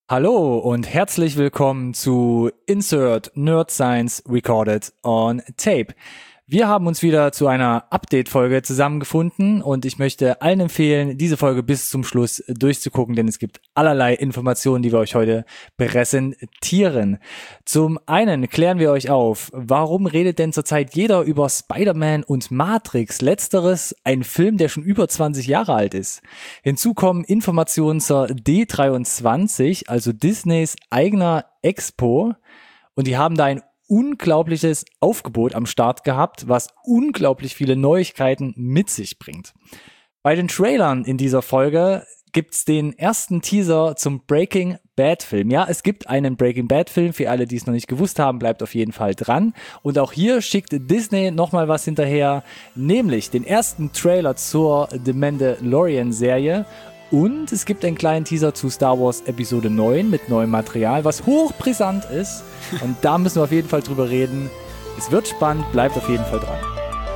Hallo und herzlich willkommen zu Insert Nerd Science Recorded on Tape. Wir haben uns wieder zu einer Update-Folge zusammengefunden und ich möchte allen empfehlen, diese Folge bis zum Schluss durchzugucken, denn es gibt allerlei Informationen, die wir euch heute präsentieren. Zum einen klären wir euch auf, warum redet denn zurzeit jeder über Spider-Man und Matrix? Letzteres ein Film, der schon über 20 Jahre alt ist. Hinzu kommen Informationen zur D23, also Disneys eigener Expo, und die haben da ein unglaubliches Aufgebot am Start gehabt, was unglaublich viele Neuigkeiten mit sich bringt. Bei den Trailern in dieser Folge gibt's den ersten Teaser zum Breaking Bad Film. Ja, es gibt einen Breaking Bad Film. Für alle, die es noch nicht gewusst haben, bleibt auf jeden Fall dran. Und auch hier schickt Disney nochmal was hinterher, nämlich den ersten Trailer zur The Mandalorian Serie. Und es gibt einen kleinen Teaser zu Star Wars Episode 9 mit neuem Material, was hochbrisant ist. Und da müssen wir auf jeden Fall drüber reden. Es wird spannend, bleibt auf jeden Fall dran.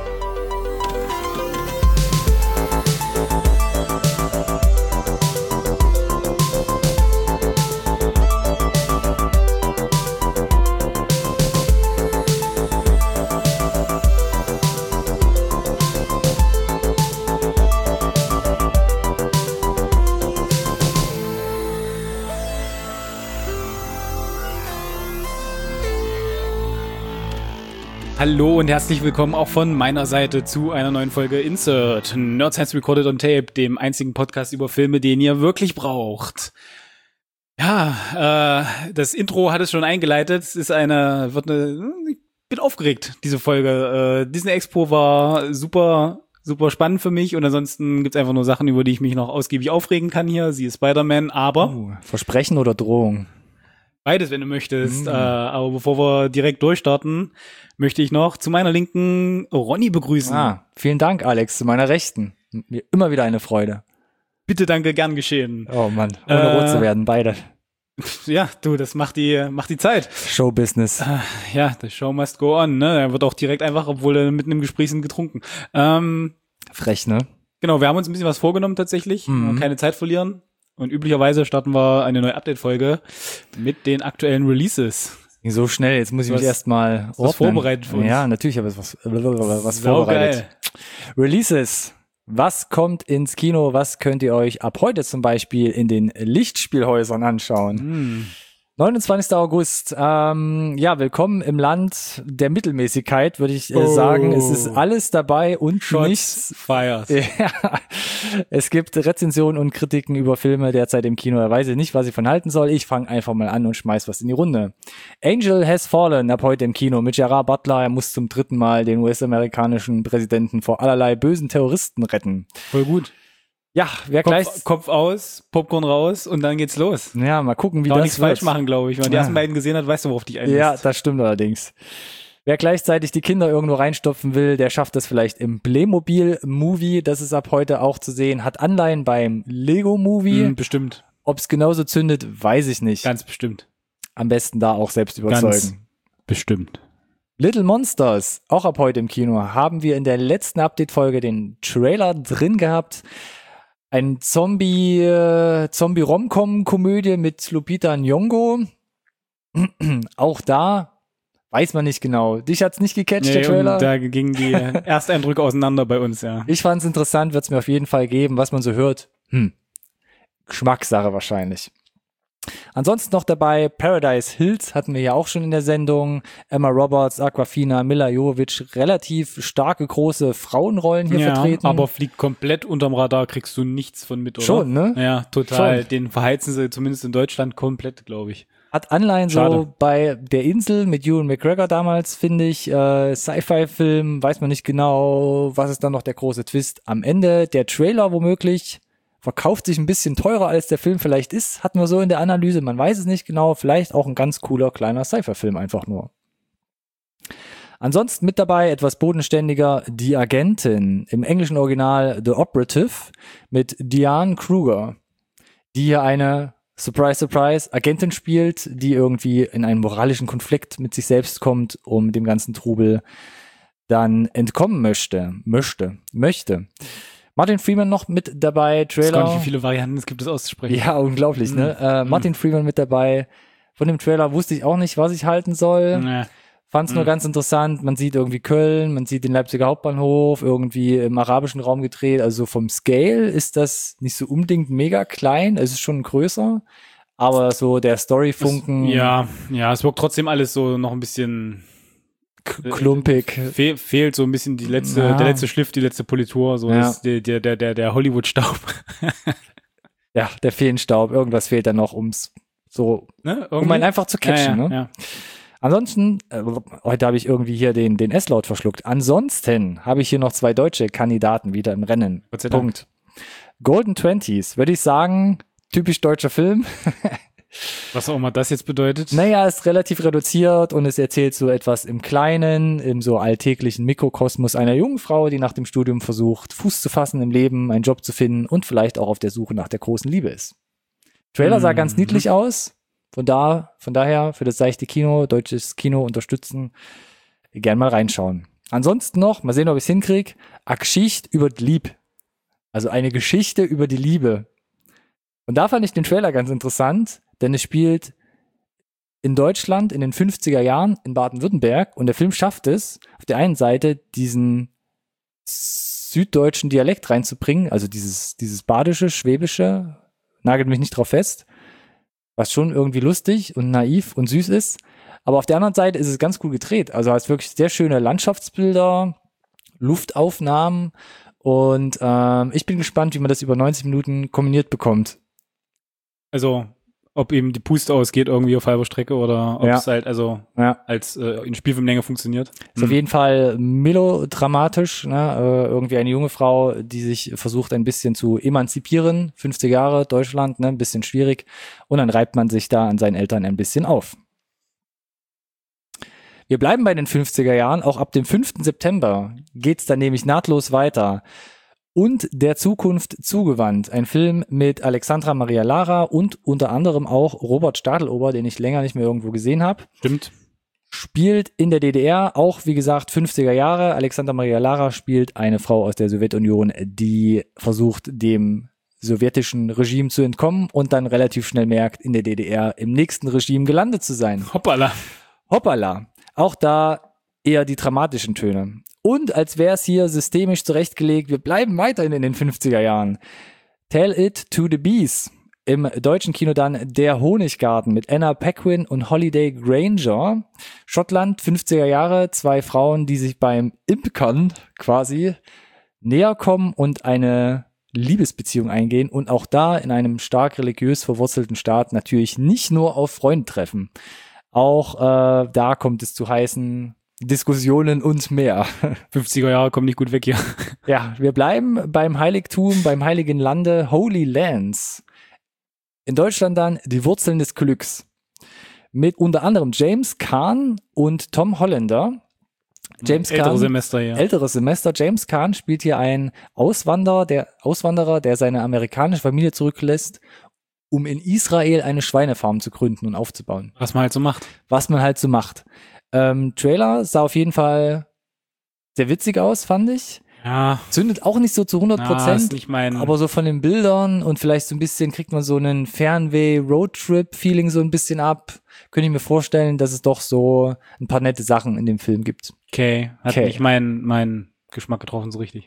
Hallo und herzlich willkommen auch von meiner Seite zu einer neuen Folge Insert Nerd Science Recorded on Tape, dem einzigen Podcast über Filme, den ihr wirklich braucht. Ja, das Intro hat es schon eingeleitet. Es ist ich bin aufgeregt, diese Folge. Disney Expo war super spannend für mich und ansonsten gibt's einfach nur Sachen, über die ich mich noch ausgiebig aufregen kann hier. Sie ist Spider-Man, aber Versprechen oder Drohung? Beides, wenn du möchtest. Aber bevor wir direkt durchstarten, möchte ich noch zu meiner Linken Ronny begrüßen. Vielen Dank, Alex, zu meiner Rechten. Mir immer wieder eine Freude. Bitte, danke, gern geschehen. Oh Mann, ohne rot zu werden, beide. Ja, du, das macht die Zeit. Showbusiness. Ja, the show must go on, ne? Er wird auch direkt einfach, obwohl er mitten im Gespräch sind, getrunken. Frech, ne? Genau, wir haben uns ein bisschen was vorgenommen tatsächlich. Keine Zeit verlieren. Und üblicherweise starten wir eine neue Update-Folge mit den aktuellen Releases. So schnell, jetzt muss ich mich erstmal was vorbereitet für uns. Ja, natürlich habe ich was vorbereitet. Releases. Was kommt ins Kino? Was könnt ihr euch ab heute zum Beispiel in den Lichtspielhäusern anschauen? 29. August. Willkommen im Land der Mittelmäßigkeit, würde ich sagen. Es ist alles dabei und Shots nichts. Fires. Ja, es gibt Rezensionen und Kritiken über Filme derzeit im Kino. Er weiß nicht, was ich von halten soll. Ich fange einfach mal an und schmeiß was in die Runde. Angel Has Fallen ab heute im Kino mit Gerard Butler. Er muss zum 3. Mal den US-amerikanischen Präsidenten vor allerlei bösen Terroristen retten. Voll gut. Ja, Kopf aus, Popcorn raus und dann geht's los. Ja, mal gucken, wie Kann das nichts falsch machen, glaube ich. Wenn man die ersten beiden gesehen hat, weißt du, worauf dich einlässt. Ja, das stimmt allerdings. Wer gleichzeitig die Kinder irgendwo reinstopfen will, der schafft das vielleicht im Playmobil-Movie. Das ist ab heute auch zu sehen. Hat Anleihen beim Lego-Movie. Bestimmt. Ob's genauso zündet, weiß ich nicht. Ganz bestimmt. Am besten da auch selbst überzeugen. Ganz bestimmt. Little Monsters, auch ab heute im Kino, haben wir in der letzten Update-Folge den Trailer drin gehabt. Ein Zombie-Rom-Com-Komödie mit Lupita Nyong'o. Auch da weiß man nicht genau. Dich hat's nicht gecatcht, der Trailer? Da gingen die Ersteindrücke auseinander bei uns, ja. Ich fand's interessant, wird's mir auf jeden Fall geben, was man so hört. Geschmackssache wahrscheinlich. Ansonsten noch dabei Paradise Hills, hatten wir ja auch schon in der Sendung. Emma Roberts, Awkwafina, Milla Jovovich, relativ starke, große Frauenrollen hier vertreten. Aber fliegt komplett unterm Radar, kriegst du nichts von mit, oder? Schon, ne? Ja, total. Schon. Den verheizen sie zumindest in Deutschland komplett, glaube ich. Hat Anleihen so bei Der Insel mit Ewan McGregor damals, finde ich. Sci-Fi-Film, weiß man nicht genau, was ist dann noch der große Twist am Ende. Der Trailer womöglich verkauft sich ein bisschen teurer, als der Film vielleicht ist, hatten wir so in der Analyse, man weiß es nicht genau, vielleicht auch ein ganz cooler, kleiner Sci-Fi-Film einfach nur. Ansonsten mit dabei etwas bodenständiger Die Agentin, im englischen Original The Operative mit Diane Kruger, die hier eine, surprise, surprise, Agentin spielt, die irgendwie in einen moralischen Konflikt mit sich selbst kommt, um dem ganzen Trubel dann entkommen möchte. Martin Freeman noch mit dabei, Ich weiß gar Trailer. nicht, wie viele Varianten es gibt, das auszusprechen. Ja, unglaublich, ne? Martin Freeman mit dabei. Von dem Trailer wusste ich auch nicht, was ich halten soll. Nee. Fand es nur ganz interessant. Man sieht irgendwie Köln, man sieht den Leipziger Hauptbahnhof, irgendwie im arabischen Raum gedreht. Also vom Scale ist das nicht so unbedingt mega klein. Es ist schon größer. Aber so der Storyfunken Ja, es wirkt trotzdem alles so noch ein bisschen klumpig. fehlt so ein bisschen der letzte Schliff, die letzte Politur, so Ja. ist der Hollywood-Staub. Ja, der Feenstaub. Irgendwas fehlt dann noch, um Ne? einen einfach zu catchen. Ja. Ne? Ansonsten, heute habe ich irgendwie hier den S-Laut verschluckt. Ansonsten habe ich hier noch 2 deutsche Kandidaten wieder im Rennen. Gott sei Dank. Punkt. Golden Twenties, würde ich sagen, typisch deutscher Film. Was auch immer das jetzt bedeutet. Naja, ist relativ reduziert und es erzählt so etwas im Kleinen, im so alltäglichen Mikrokosmos einer jungen Frau, die nach dem Studium versucht, Fuß zu fassen im Leben, einen Job zu finden und vielleicht auch auf der Suche nach der großen Liebe ist. Trailer sah ganz niedlich aus. Von daher für das seichte Kino, deutsches Kino unterstützen, gern mal reinschauen. Ansonsten noch, mal sehen, ob ich es hinkriege, a Geschicht über die Lieb. Also eine Geschichte über die Liebe. Und da fand ich den Trailer ganz interessant, denn es spielt in Deutschland in den 50er Jahren in Baden-Württemberg und der Film schafft es, auf der einen Seite diesen süddeutschen Dialekt reinzubringen, also dieses badische, schwäbische, nagelt mich nicht drauf fest, was schon irgendwie lustig und naiv und süß ist. Aber auf der anderen Seite ist es ganz cool gedreht. Also hast wirklich sehr schöne Landschaftsbilder, Luftaufnahmen und ich bin gespannt, wie man das über 90 Minuten kombiniert bekommt. Also, ob eben die Puste ausgeht irgendwie auf halber Strecke oder ob es halt als in Spielfilmlänge funktioniert. Ist auf jeden Fall melodramatisch, ne? Irgendwie eine junge Frau, die sich versucht ein bisschen zu emanzipieren, 50 Jahre Deutschland, ne? Ein bisschen schwierig und dann reibt man sich da an seinen Eltern ein bisschen auf. Wir bleiben bei den 50er Jahren, auch ab dem 5. September geht's dann nämlich nahtlos weiter. Und der Zukunft zugewandt. Ein Film mit Alexandra Maria Lara und unter anderem auch Robert Stadelober, den ich länger nicht mehr irgendwo gesehen habe. Stimmt. Spielt in der DDR, auch wie gesagt 50er Jahre. Alexandra Maria Lara spielt eine Frau aus der Sowjetunion, die versucht, dem sowjetischen Regime zu entkommen und dann relativ schnell merkt, in der DDR im nächsten Regime gelandet zu sein. Hoppala. Hoppala. Auch da eher die dramatischen Töne. Und als wäre es hier systemisch zurechtgelegt, wir bleiben weiterhin in den 50er Jahren. Tell It to the Bees. Im deutschen Kino dann Der Honiggarten mit Anna Paquin und Holliday Grainger. Schottland, 50er Jahre, 2 Frauen, die sich beim Imkern quasi näher kommen und eine Liebesbeziehung eingehen und auch da in einem stark religiös verwurzelten Staat natürlich nicht nur auf Freunde treffen. Auch da kommt es zu heißen Diskussionen und mehr. 50er Jahre kommen nicht gut weg hier. Ja, wir bleiben beim Heiligtum, beim heiligen Lande Holy Lands. In Deutschland dann Die Wurzeln des Glücks. Mit unter anderem James Caan und Tom Hollander. James Caan, älteres Semester. James Caan spielt hier einen Auswanderer, der seine amerikanische Familie zurücklässt, um in Israel eine Schweinefarm zu gründen und aufzubauen. Was man halt so macht. Trailer sah auf jeden Fall sehr witzig aus, fand ich. Ja. Zündet auch nicht so zu 100%, aber so von den Bildern und vielleicht so ein bisschen kriegt man so einen Fernweh-Roadtrip-Feeling so ein bisschen ab. Könnte ich mir vorstellen, dass es doch so ein paar nette Sachen in dem Film gibt. Okay, hat nicht mein Geschmack getroffen so richtig.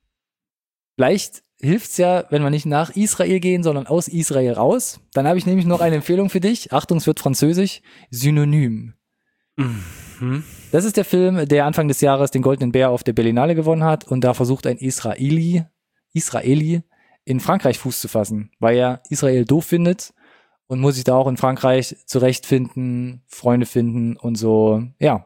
Vielleicht hilft's ja, wenn wir nicht nach Israel gehen, sondern aus Israel raus. Dann habe ich nämlich noch eine Empfehlung für dich. Achtung, es wird französisch. Synonym. Das ist der Film, der Anfang des Jahres den Goldenen Bär auf der Berlinale gewonnen hat und da versucht ein Israeli in Frankreich Fuß zu fassen, weil er Israel doof findet und muss sich da auch in Frankreich zurechtfinden, Freunde finden und so, ja,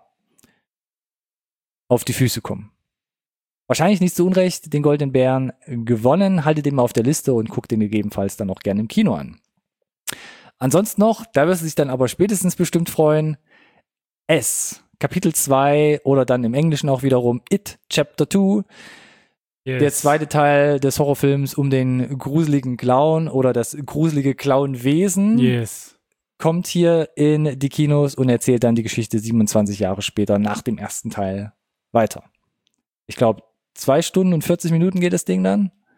auf die Füße kommen. Wahrscheinlich nicht zu Unrecht den Goldenen Bären gewonnen, haltet den mal auf der Liste und guckt den gegebenenfalls dann auch gerne im Kino an. Ansonsten noch, da wirst du dich dann aber spätestens bestimmt freuen, S, Kapitel 2 oder dann im Englischen auch wiederum It, Chapter 2. Yes. Der zweite Teil des Horrorfilms um den gruseligen Clown oder das gruselige Clownwesen kommt hier in die Kinos und erzählt dann die Geschichte 27 Jahre später nach dem ersten Teil weiter. Ich glaube, 2 Stunden und 40 Minuten geht das Ding dann.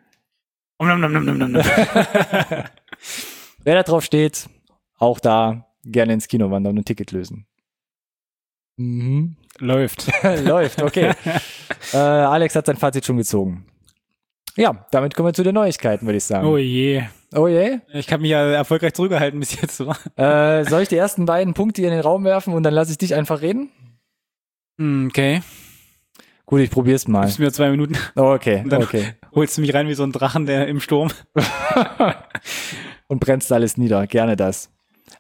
Nom, nom, nom, nom, nom, nom. Wer da drauf steht, auch da gerne ins Kino wandern und ein Ticket lösen. Mhm. Läuft. Läuft, okay. Alex hat sein Fazit schon gezogen. Ja, damit kommen wir zu den Neuigkeiten, würde ich sagen. Oh je. Oh je. Ich habe mich ja erfolgreich zurückgehalten bis jetzt. Soll ich die ersten beiden Punkte hier in den Raum werfen und dann lasse ich dich einfach reden? Okay. Gut, ich probier's mal. Gibst mir 2 Minuten. Oh, okay, Und dann okay. holst du mich rein wie so ein Drachen, der im Sturm. Und bremst alles nieder. Gerne das.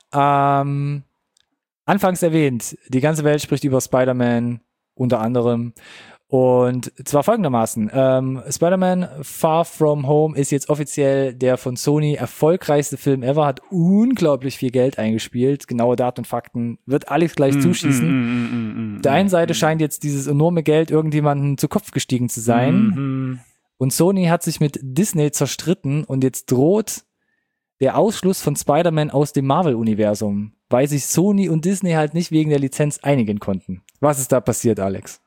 Anfangs erwähnt, die ganze Welt spricht über Spider-Man, unter anderem. Und zwar folgendermaßen. Spider-Man Far From Home ist jetzt offiziell der von Sony erfolgreichste Film ever, hat unglaublich viel Geld eingespielt. Genaue Daten und Fakten wird Alex gleich zuschießen. Auf der einen Seite scheint jetzt dieses enorme Geld irgendjemandem zu Kopf gestiegen zu sein. Und Sony hat sich mit Disney zerstritten und jetzt droht der Ausschluss von Spider-Man aus dem Marvel-Universum, weil sich Sony und Disney halt nicht wegen der Lizenz einigen konnten. Was ist da passiert, Alex?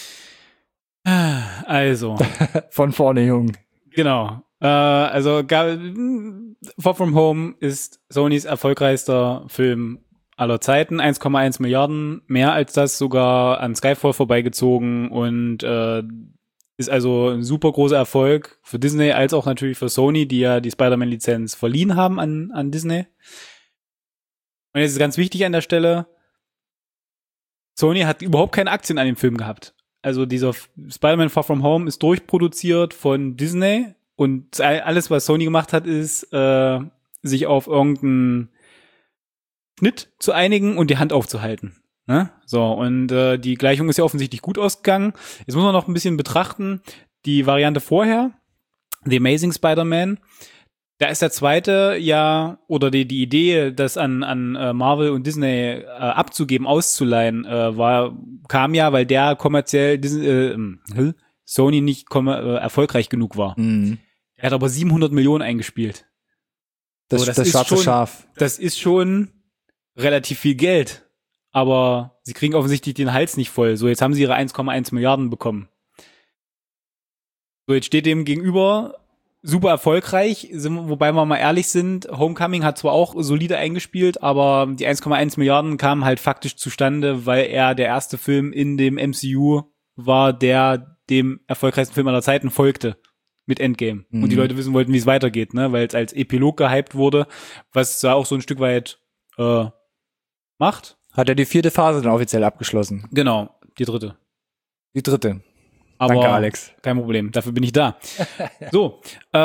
Also. Von vorne, Jung. Genau. Also Far From Home ist Sonys erfolgreichster Film aller Zeiten. 1,1 Milliarden, mehr als das sogar an Skyfall vorbeigezogen und ist also ein super großer Erfolg für Disney als auch natürlich für Sony, die ja die Spider-Man-Lizenz verliehen haben an Disney. Und jetzt ist ganz wichtig an der Stelle, Sony hat überhaupt keine Aktien an dem Film gehabt. Also dieser Spider-Man Far From Home ist durchproduziert von Disney und alles, was Sony gemacht hat, ist, sich auf irgendeinen Schnitt zu einigen und die Hand aufzuhalten. Ne? So, und die Gleichung ist ja offensichtlich gut ausgegangen. Jetzt muss man noch ein bisschen betrachten, die Variante vorher, The Amazing Spider-Man, da ist der zweite ja, oder die Idee, das an Marvel und Disney abzugeben, auszuleihen, kam ja, weil der kommerziell Sony nicht erfolgreich genug war. Mhm. Er hat aber 700 Millionen eingespielt. Das ist schwarze Schaf. Das ist schon relativ viel Geld. Aber sie kriegen offensichtlich den Hals nicht voll. So, jetzt haben sie ihre 1,1 Milliarden bekommen. So, jetzt steht dem gegenüber super erfolgreich, wobei wir mal ehrlich sind, Homecoming hat zwar auch solide eingespielt, aber die 1,1 Milliarden kamen halt faktisch zustande, weil er der erste Film in dem MCU war, der dem erfolgreichsten Film aller Zeiten folgte. Mit Endgame. Mhm. Und die Leute wissen wollten, wie es weitergeht, ne? Weil es als Epilog gehypt wurde, was da auch so ein Stück weit macht. Hat er die 4. Phase dann offiziell abgeschlossen? Genau, die 3. Die 3. Aber danke, Alex. Kein Problem, dafür bin ich da. So,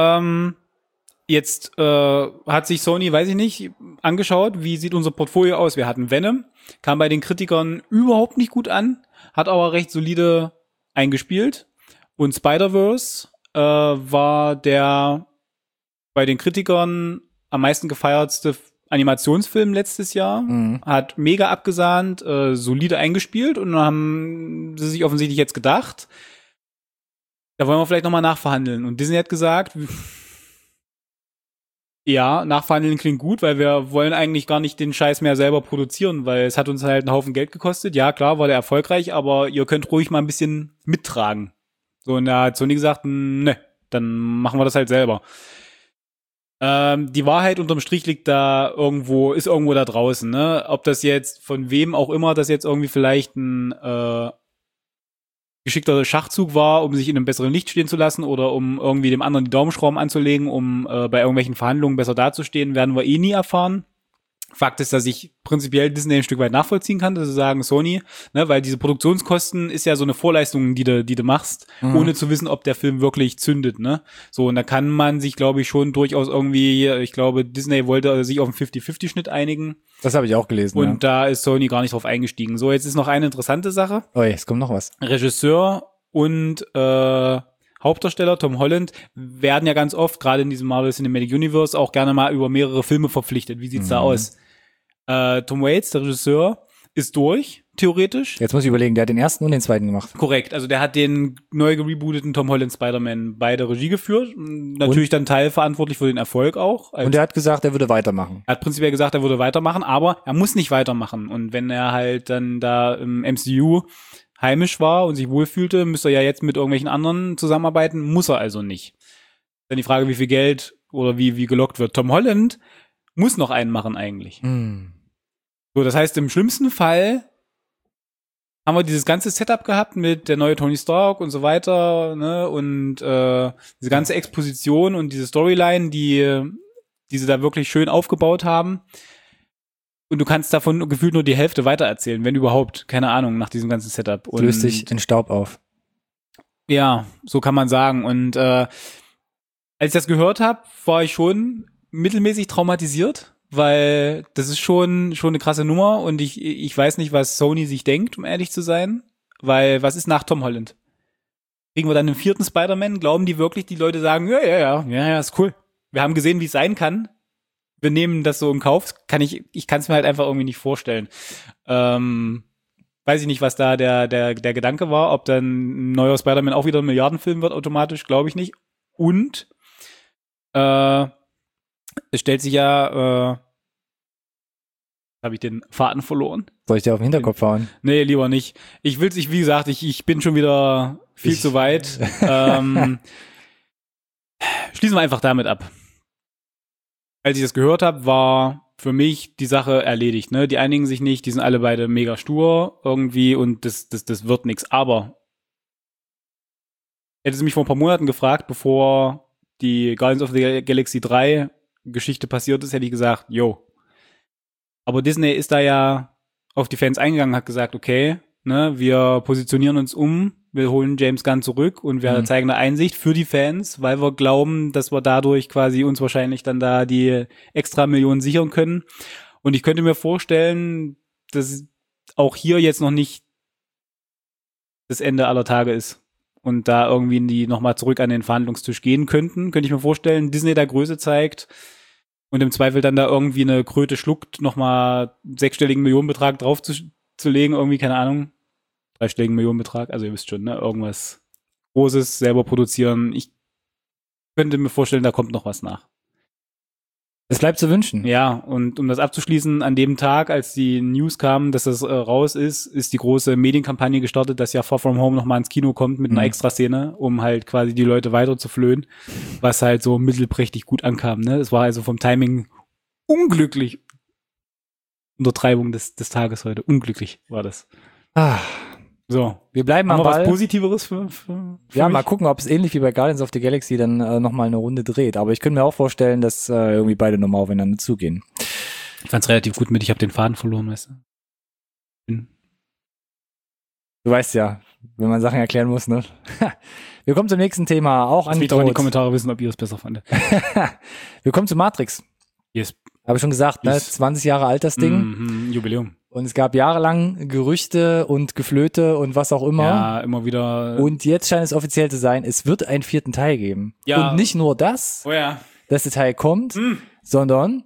jetzt hat sich Sony, weiß ich nicht, angeschaut, wie sieht unser Portfolio aus. Wir hatten Venom, kam bei den Kritikern überhaupt nicht gut an, hat aber recht solide eingespielt. Und Spider-Verse war der bei den Kritikern am meisten gefeiertste Animationsfilm letztes Jahr, hat mega abgesahnt, solide eingespielt und dann haben sie sich offensichtlich jetzt gedacht, da wollen wir vielleicht nochmal nachverhandeln. Und Disney hat gesagt, ja, nachverhandeln klingt gut, weil wir wollen eigentlich gar nicht den Scheiß mehr selber produzieren, weil es hat uns halt einen Haufen Geld gekostet. Ja, klar, war der erfolgreich, aber ihr könnt ruhig mal ein bisschen mittragen. So, und da hat Sony gesagt, ne, dann machen wir das halt selber. Die Wahrheit unterm Strich liegt da irgendwo da draußen, ne? Ob das jetzt von wem auch immer das jetzt irgendwie vielleicht ein geschickter Schachzug war, um sich in einem besseren Licht stehen zu lassen oder um irgendwie dem anderen die Daumenschrauben anzulegen, um bei irgendwelchen Verhandlungen besser dazustehen, werden wir eh nie erfahren. Fakt ist, dass ich prinzipiell Disney ein Stück weit nachvollziehen kann, dass sie sagen, Sony, ne, weil diese Produktionskosten ist ja so eine Vorleistung, die du machst, ohne zu wissen, ob der Film wirklich zündet, ne? So, und da kann man sich, glaube ich, schon durchaus irgendwie, ich glaube, Disney wollte sich auf einen 50-50-Schnitt einigen. Das habe ich auch gelesen. Und da ist Sony gar nicht drauf eingestiegen. So, jetzt ist noch eine interessante Sache. Oh, jetzt kommt noch was. Regisseur und Hauptdarsteller Tom Holland werden ja ganz oft, gerade in diesem Marvel Cinematic Universe, auch gerne mal über mehrere Filme verpflichtet. Wie sieht's da aus? Tom Waits, der Regisseur, ist durch, theoretisch. Jetzt muss ich überlegen, der hat den ersten und den zweiten gemacht. Korrekt, also der hat den neu gerebooteten Tom Holland Spider-Man bei der Regie geführt. Natürlich dann teilverantwortlich für den Erfolg auch. Und er hat gesagt, er würde weitermachen. Er hat prinzipiell gesagt, er würde weitermachen, aber er muss nicht weitermachen. Und wenn er halt dann da im MCU heimisch war und sich wohlfühlte, müsste er ja jetzt mit irgendwelchen anderen zusammenarbeiten, muss er also nicht. Dann die Frage, wie viel Geld oder wie gelockt wird. Tom Holland muss noch einen machen eigentlich. So, das heißt, im schlimmsten Fall haben wir dieses ganze Setup gehabt mit der neue Tony Stark und so weiter, ne, und diese ganze Exposition und diese Storyline, die sie da wirklich schön aufgebaut haben. Und du kannst davon gefühlt nur die Hälfte weitererzählen, wenn überhaupt, keine Ahnung, nach diesem ganzen Setup. Und löst sich in Staub auf. Ja, so kann man sagen. Und als ich das gehört habe, war ich schon mittelmäßig traumatisiert, weil das ist schon eine krasse Nummer und ich weiß nicht, was Sony sich denkt, um ehrlich zu sein, weil was ist nach Tom Holland? Kriegen wir dann einen 4. Spider-Man? Glauben die wirklich, die Leute sagen, ja, ist cool. Wir haben gesehen, wie es sein kann. Wir nehmen das so in Kauf. Ich kann es mir halt einfach irgendwie nicht vorstellen. Weiß ich nicht, was da der Gedanke war, ob dann ein neuer Spider-Man auch wieder ein Milliardenfilm wird automatisch, glaube ich nicht. Und es stellt sich ja, habe ich den Faden verloren? Soll ich dir auf den Hinterkopf hauen? Nee, lieber nicht. Ich will's nicht, wie gesagt, ich bin schon wieder viel zu weit. Schließen wir einfach damit ab. Als ich das gehört habe, war für mich die Sache erledigt. Ne? Die einigen sich nicht, die sind alle beide mega stur irgendwie und das wird nix. Aber hättest du mich vor ein paar Monaten gefragt, bevor die Guardians of the Galaxy 3 Geschichte passiert ist, hätte ich gesagt, yo. Aber Disney ist da ja auf die Fans eingegangen, hat gesagt, okay, ne, wir positionieren uns um, wir holen James Gunn zurück und wir zeigen eine Einsicht für die Fans, weil wir glauben, dass wir dadurch quasi uns wahrscheinlich dann da die extra Millionen sichern können. Und ich könnte mir vorstellen, dass auch hier jetzt noch nicht das Ende aller Tage ist und da irgendwie die nochmal zurück an den Verhandlungstisch gehen könnten. Könnte ich mir vorstellen, Disney da Größe zeigt und im Zweifel dann da irgendwie eine Kröte schluckt, nochmal einen 6-stelligen Millionenbetrag drauf zu legen, irgendwie, keine Ahnung, 3-stelligen Millionenbetrag, also ihr wisst schon, ne, irgendwas Großes selber produzieren. Ich könnte mir vorstellen, da kommt noch was nach. Es bleibt zu wünschen. Ja, und um das abzuschließen, an dem Tag, als die News kamen, dass das raus ist die große Medienkampagne gestartet, dass ja Far From Home nochmal ins Kino kommt mit einer Extraszene, um halt quasi die Leute weiter zu flöhen, was halt so mittelprächtig gut ankam. Ne? Es war also vom Timing unglücklich. Untertreibung des Tages heute. Unglücklich war das. So, wir bleiben am Ball. Ball. Was Positiveres für ja, mich? mal gucken, ob es ähnlich wie bei Guardians of the Galaxy dann nochmal eine Runde dreht. Aber ich könnte mir auch vorstellen, dass irgendwie beide nochmal aufeinander zugehen. Ich fand's relativ gut mit, ich habe den Faden verloren, weißt du. Du weißt ja, wenn man Sachen erklären muss, ne? Wir kommen zum nächsten Thema, auch an. Ich will doch in die Kommentare wissen, ob ihr es besser fandet. Wir kommen zu Matrix. Yes. Habe ich schon gesagt, ne? 20 Jahre alt das Ding. Jubiläum. Und es gab jahrelang Gerüchte und Geflöte und was auch immer. Ja, immer wieder. Und jetzt scheint es offiziell zu sein, es wird einen 4. Teil geben. Ja. Und nicht nur das, dass der Teil kommt, sondern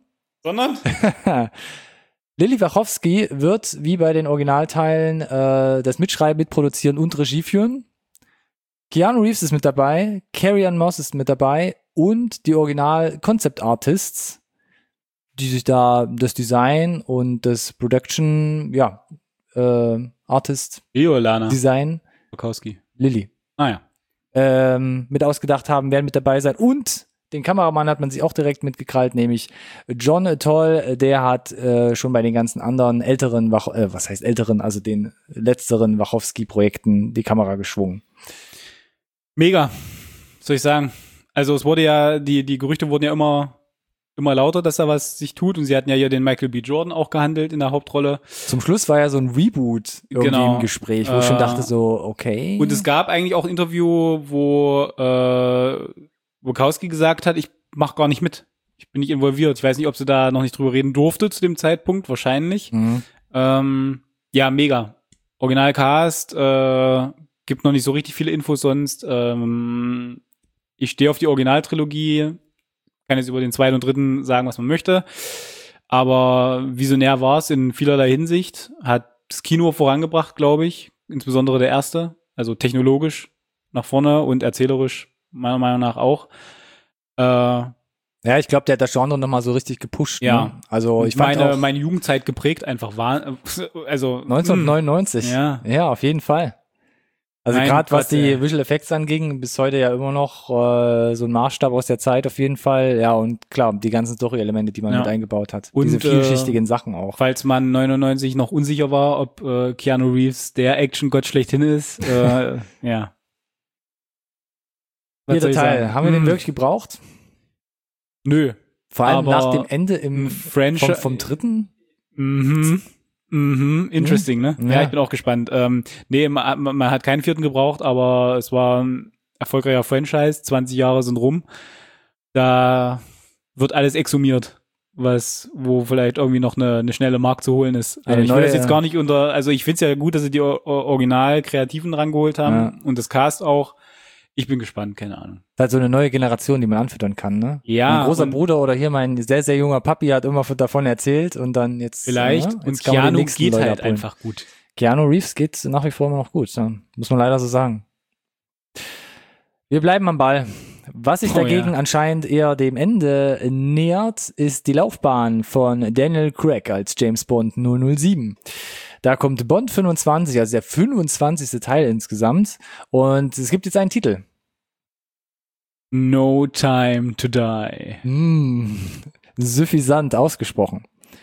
Lily Wachowski wird, wie bei den Originalteilen, das Mitschreiben, Mitproduzieren und Regie führen. Keanu Reeves ist mit dabei, Carrie-Anne Moss ist mit dabei und die Original-Concept-Artists, die sich da das Design und das Production, Artist Lana Design Wachowski. Lilly. Mit ausgedacht haben, werden mit dabei sein. Und den Kameramann hat man sich auch direkt mitgekrallt, nämlich John Toll, der hat schon bei den ganzen anderen älteren, also den letzteren Wachowski-Projekten die Kamera geschwungen. Mega, soll ich sagen. Also es wurde ja, die Gerüchte wurden ja immer lauter, dass da was sich tut. Und sie hatten ja hier den Michael B. Jordan auch gehandelt in der Hauptrolle. Zum Schluss war ja so ein Reboot irgendwie im Gespräch, wo ich schon dachte so, okay. Und es gab eigentlich auch ein Interview, wo Wachowski gesagt hat, ich mach gar nicht mit. Ich bin nicht involviert. Ich weiß nicht, ob sie da noch nicht drüber reden durfte zu dem Zeitpunkt. Wahrscheinlich. Ja, mega. Originalcast, gibt noch nicht so richtig viele Infos sonst. Ich stehe auf die Originaltrilogie. Kann jetzt über den 2. und 3. sagen, was man möchte. Aber visionär war es in vielerlei Hinsicht. Hat das Kino vorangebracht, glaube ich. Insbesondere der erste. Also technologisch nach vorne und erzählerisch meiner Meinung nach auch. Ja, ich glaube, der hat das Genre nochmal so richtig gepusht. Ja. Ne? Also ich fand meine Jugendzeit geprägt einfach war. Also 1999. Ja, auf jeden Fall. Also Mein gerade was Gott, die Visual Effects anging, bis heute ja immer noch so ein Maßstab aus der Zeit auf jeden Fall. Ja, und klar, die ganzen Story-Elemente, die man Ja. mit eingebaut hat. Und, diese vielschichtigen Sachen auch. Falls man 99 noch unsicher war, ob Keanu Reeves der Action-Gott schlechthin ist, ja. Was soll Vierter ich Teil. sagen? Haben wir den wirklich gebraucht? Nö. Vor allem Aber nach dem Ende im vom dritten? Interesting, ne? Ja. Ja, ich bin auch gespannt. Nee, man hat keinen vierten gebraucht, aber es war ein erfolgreicher Franchise. 20 Jahre sind rum. Da wird alles exhumiert, wo vielleicht irgendwie noch eine schnelle Mark zu holen ist. Also ich will das jetzt gar nicht also ich finde es ja gut, dass sie die Original-Kreativen rangeholt haben und das Cast auch. Ich bin gespannt, keine Ahnung. Das ist halt so eine neue Generation, die man anfüttern kann, ne? Ja. Mein großer Bruder oder hier mein sehr, sehr junger Papi hat immer davon erzählt und dann jetzt. Vielleicht. Jetzt und kann man die Keanu nächsten geht Leute halt abholen. einfach gut. Keanu Reeves geht nach wie vor immer noch gut, ja. Muss man leider so sagen. Wir bleiben am Ball. Was sich dagegen anscheinend eher dem Ende nähert, ist die Laufbahn von Daniel Craig als James Bond 007. Da kommt Bond 25, also der 25. Teil insgesamt. Und es gibt jetzt einen Titel. No Time to Die. Suffisant ausgesprochen.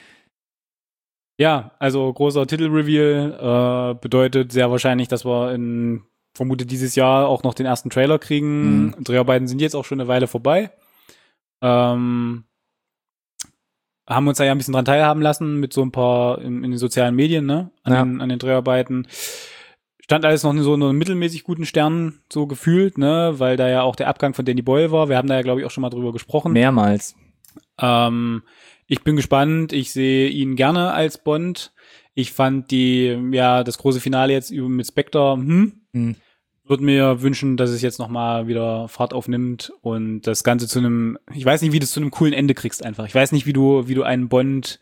Ja, also großer Titelreveal bedeutet sehr wahrscheinlich, dass wir vermute dieses Jahr auch noch den ersten Trailer kriegen. Dreharbeiten sind jetzt auch schon eine Weile vorbei. Haben uns da ja ein bisschen dran teilhaben lassen mit so ein paar in den sozialen Medien, ne? An den Dreharbeiten. Stand alles noch in so einem mittelmäßig guten Sternen, so gefühlt, ne? Weil da ja auch der Abgang von Danny Boyle war. Wir haben da ja, glaube ich, auch schon mal drüber gesprochen. Mehrmals. Ich bin gespannt. Ich sehe ihn gerne als Bond. Ich fand das große Finale jetzt mit Spectre, würde mir wünschen, dass es jetzt nochmal wieder Fahrt aufnimmt und das Ganze ich weiß nicht, wie du es zu einem coolen Ende kriegst einfach. Ich weiß nicht, wie du einen Bond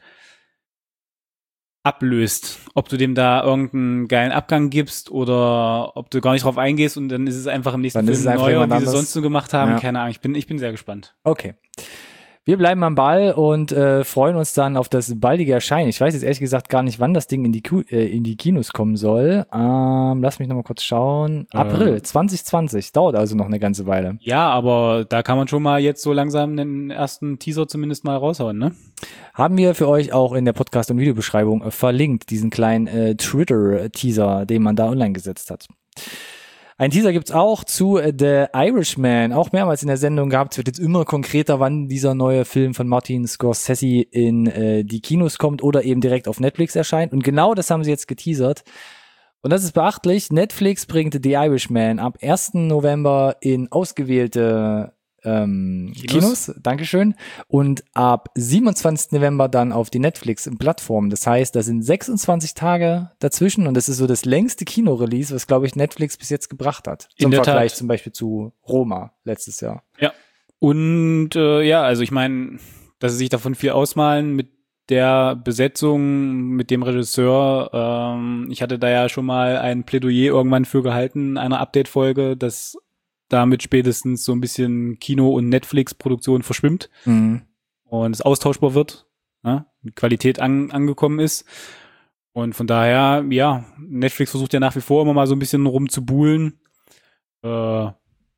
ablöst. Ob du dem da irgendeinen geilen Abgang gibst oder ob du gar nicht drauf eingehst und dann ist es einfach im nächsten Film neuer, wie sie sonst so gemacht haben. Ja. Keine Ahnung, ich bin sehr gespannt. Okay. Wir bleiben am Ball und freuen uns dann auf das baldige Erscheinen. Ich weiß jetzt ehrlich gesagt gar nicht, wann das Ding in die Kinos kommen soll. Lass mich nochmal kurz schauen. April 2020. Dauert also noch eine ganze Weile. Ja, aber da kann man schon mal jetzt so langsam den ersten Teaser zumindest mal raushauen, ne? Haben wir für euch auch in der Podcast- und Videobeschreibung verlinkt, diesen kleinen Twitter-Teaser, den man da online gesetzt hat. Ein Teaser gibt's auch zu The Irishman, auch mehrmals in der Sendung gehabt. Es wird jetzt immer konkreter, wann dieser neue Film von Martin Scorsese in die Kinos kommt oder eben direkt auf Netflix erscheint. Und genau das haben sie jetzt geteasert. Und das ist beachtlich. Netflix bringt The Irishman ab 1. November in ausgewählte Kinos, Dankeschön. Und ab 27. November dann auf die Netflix-Plattform. Das heißt, da sind 26 Tage dazwischen und das ist so das längste Kino-Release, was, glaube ich, Netflix bis jetzt gebracht hat. Zum Vergleich zum Beispiel zu Roma letztes Jahr. Ja. Und also ich meine, dass sie sich davon viel ausmalen mit der Besetzung, mit dem Regisseur. Ich hatte da ja schon mal ein Plädoyer irgendwann für gehalten, einer Update-Folge, dass damit spätestens so ein bisschen Kino- und Netflix-Produktion verschwimmt und es austauschbar wird, ne? Mit Qualität angekommen ist. Und von daher, ja, Netflix versucht ja nach wie vor immer mal so ein bisschen rumzubuhlen in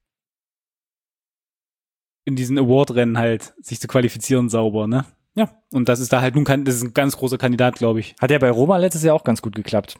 diesen Award-Rennen halt, sich zu qualifizieren sauber, ne? Ja, und das ist da halt das ist ein ganz großer Kandidat, glaube ich. Hat ja bei Roma letztes Jahr auch ganz gut geklappt.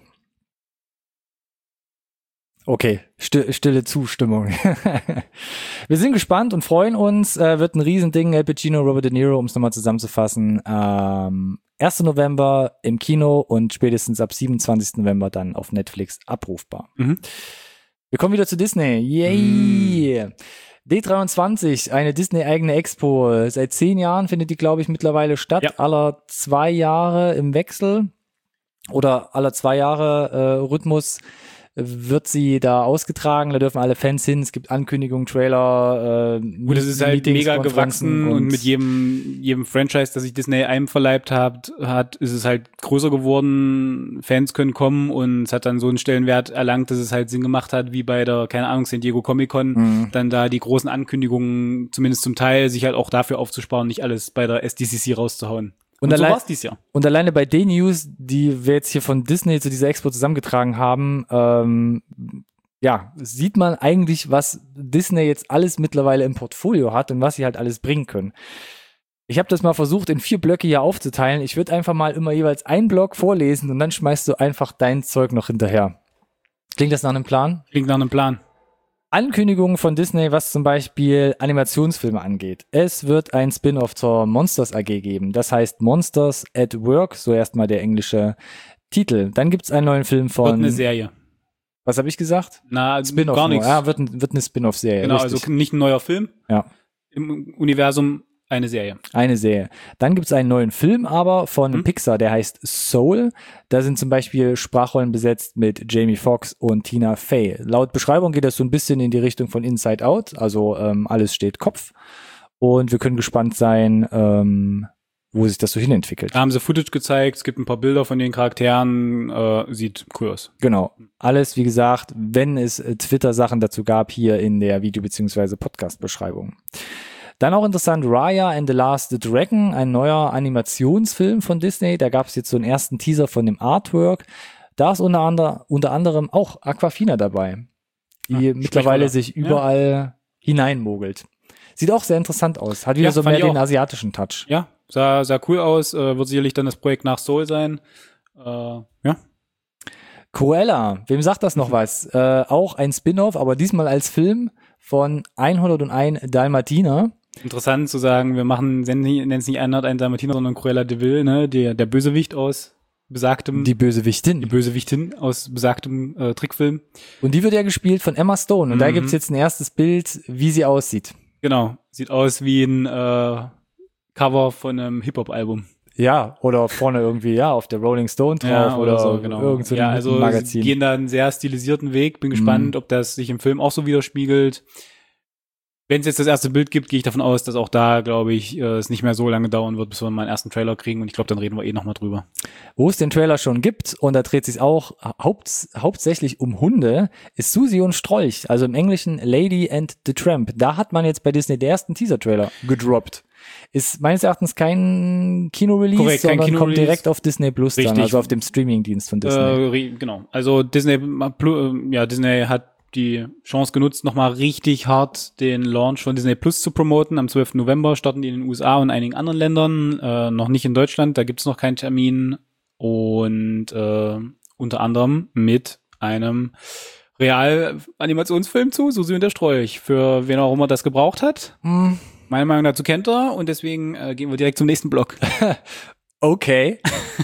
Okay, stille Zustimmung. Wir sind gespannt und freuen uns. Wird ein Riesending. Al Pacino, Robert De Niro, um es nochmal zusammenzufassen. 1. November im Kino und spätestens ab 27. November dann auf Netflix abrufbar. Wir kommen wieder zu Disney. Yay! D23, eine Disney-eigene Expo. Seit 10 Jahren findet die, glaube ich, mittlerweile statt. Ja. Aller 2 Jahre im Wechsel oder aller 2 Jahre Rhythmus wird sie da ausgetragen, da dürfen alle Fans hin, es gibt Ankündigungen, Trailer, Gut, es ist halt Meetings, mega gewachsen und mit jedem Franchise, das sich Disney einverleibt hat, ist es halt größer geworden, Fans können kommen und es hat dann so einen Stellenwert erlangt, dass es halt Sinn gemacht hat, wie bei der, keine Ahnung, San Diego Comic-Con, dann da die großen Ankündigungen, zumindest zum Teil, sich halt auch dafür aufzusparen, nicht alles bei der SDCC rauszuhauen. Und so war's dieses Jahr. Und alleine bei den News, die wir jetzt hier von Disney zu dieser Expo zusammengetragen haben, ja, sieht man eigentlich, was Disney jetzt alles mittlerweile im Portfolio hat und was sie halt alles bringen können. Ich habe das mal versucht, in 4 Blöcke hier aufzuteilen. Ich würde einfach mal immer jeweils einen Block vorlesen und dann schmeißt du einfach dein Zeug noch hinterher. Klingt das nach einem Plan? Klingt nach einem Plan. Ankündigungen von Disney, was zum Beispiel Animationsfilme angeht. Es wird ein Spin-off zur Monsters AG geben. Das heißt Monsters at Work, so erstmal der englische Titel. Dann gibt's einen neuen Film von... Wird eine Serie. Was habe ich gesagt? Na, Spin-off. gar nichts. Ja, wird eine Spin-off-Serie. Genau, richtig. also nicht ein neuer Film. Ja. Im Universum eine Serie. Eine Serie. Dann gibt's einen neuen Film aber von Pixar, der heißt Soul. Da sind zum Beispiel Sprachrollen besetzt mit Jamie Foxx und Tina Fey. Laut Beschreibung geht das so ein bisschen in die Richtung von Inside Out, also alles steht Kopf. Und wir können gespannt sein, wo sich das so hinentwickelt. Da haben sie Footage gezeigt, es gibt ein paar Bilder von den Charakteren, sieht cool aus. Genau. Alles, wie gesagt, wenn es Twitter-Sachen dazu gab, hier in der Video- bzw. Podcast-Beschreibung. Dann auch interessant, Raya and the Last Dragon, ein neuer Animationsfilm von Disney. Da gab es jetzt so einen ersten Teaser von dem Artwork. Da ist unter anderem auch Aquafina dabei, die mittlerweile sich überall hineinmogelt. Sieht auch sehr interessant aus. Hat wieder so mehr den asiatischen Touch. Ja, sah cool aus. Wird sicherlich dann das Projekt nach Soul sein. Ja. Cruella, wem sagt das noch was? Auch ein Spin-off, aber diesmal als Film von 101 Dalmatiner. Interessant zu sagen, wir nennen es nicht 101 Dalmatiner, sondern Cruella de Vil, ne? Der Bösewicht aus besagtem... Die Bösewichtin. Die Bösewichtin aus besagtem Trickfilm. Und die wird ja gespielt von Emma Stone. Und da gibt's jetzt ein erstes Bild, wie sie aussieht. Genau, sieht aus wie ein Cover von einem Hip-Hop-Album. Ja, oder vorne irgendwie, auf der Rolling Stone drauf oder so, genau. Irgend so also Magazin. Sie gehen da einen sehr stilisierten Weg. Bin gespannt, ob das sich im Film auch so widerspiegelt. Wenn es jetzt das erste Bild gibt, gehe ich davon aus, dass auch da, glaube ich, es nicht mehr so lange dauern wird, bis wir mal einen ersten Trailer kriegen. Und ich glaube, dann reden wir nochmal drüber. Wo es den Trailer schon gibt, und da dreht sich auch hauptsächlich um Hunde, ist Susi und Strolch, also im Englischen Lady and the Tramp. Da hat man jetzt bei Disney den ersten Teaser-Trailer gedroppt. Ist meines Erachtens kein Kino-Release, Korrekt, sondern kommt direkt auf Disney Plus dann, also auf dem Streaming-Dienst von Disney. Genau. Also Disney hat die Chance genutzt, nochmal richtig hart den Launch von Disney Plus zu promoten. Am 12. November starten die in den USA und einigen anderen Ländern, noch nicht in Deutschland, da gibt's noch keinen Termin. Und unter anderem mit einem Real-Animationsfilm zu, Susi und der Strolch, für wen auch immer das gebraucht hat. Meine Meinung dazu kennt er und deswegen gehen wir direkt zum nächsten Block. Okay.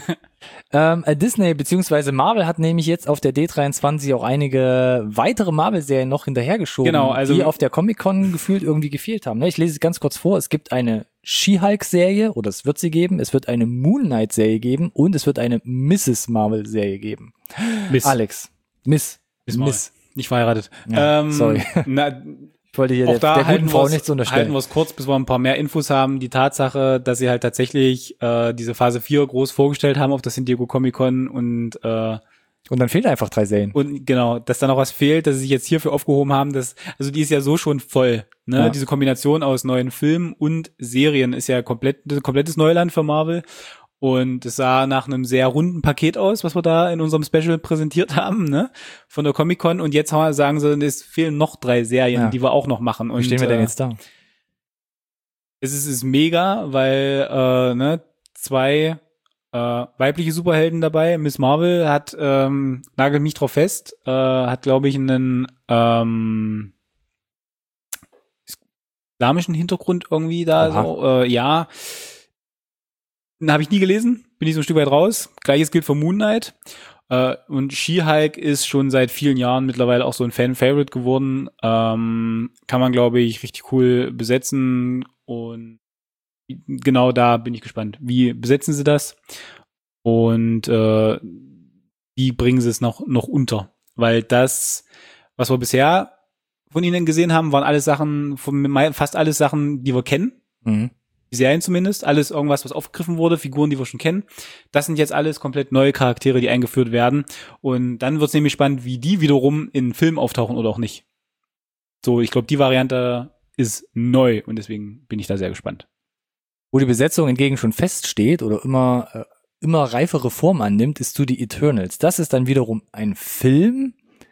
Disney bzw. Marvel hat nämlich jetzt auf der D23 auch einige weitere Marvel-Serien noch hinterhergeschoben, genau, also die auf der Comic-Con gefühlt irgendwie gefehlt haben. Ich lese es ganz kurz vor. Es gibt eine She-Hulk-Serie, oder es wird sie geben. Es wird eine Moon Knight-Serie geben und es wird eine Mrs. Marvel-Serie geben. Alex. Miss. Nicht verheiratet. Ja, sorry. Ich wollte hier der guten Frau nichts unterstellen. Halten wir es kurz, bis wir ein paar mehr Infos haben. Die Tatsache, dass sie halt tatsächlich diese Phase 4 groß vorgestellt haben auf der San Diego Comic-Con und dann fehlen einfach 3 Serien. Und genau, dass da noch was fehlt, dass sie sich jetzt hierfür aufgehoben haben, also die ist ja so schon voll, ne? Ja. Diese Kombination aus neuen Filmen und Serien ist ja komplettes Neuland für Marvel. Und es sah nach einem sehr runden Paket aus, was wir da in unserem Special präsentiert haben, ne? Von der Comic-Con. Und jetzt sagen sie, es fehlen noch 3 Serien, die wir auch noch machen. Und wie stehen wir denn jetzt da? Es ist mega, weil 2 weibliche Superhelden dabei. Miss Marvel hat, nagelt mich drauf fest, hat, glaube ich, einen islamischen Hintergrund irgendwie da. So, ja. Habe ich nie gelesen, bin ich so ein Stück weit raus. Gleiches gilt für Moon Knight. Und She-Hulk ist schon seit vielen Jahren mittlerweile auch so ein Fan-Favorite geworden. Kann man, glaube ich, richtig cool besetzen. Und genau da bin ich gespannt. Wie besetzen sie das? Und wie bringen sie es noch unter? Weil das, was wir bisher von ihnen gesehen haben, waren fast alles Sachen, die wir kennen. Mhm. Die Serien zumindest, alles irgendwas, was aufgegriffen wurde, Figuren, die wir schon kennen. Das sind jetzt alles komplett neue Charaktere, die eingeführt werden. Und dann wird es nämlich spannend, wie die wiederum in Filmen auftauchen oder auch nicht. So, ich glaube, die Variante ist neu und deswegen bin ich da sehr gespannt. Wo die Besetzung hingegen schon feststeht oder immer reifere Form annimmt, ist zu die Eternals. Das ist dann wiederum ein Film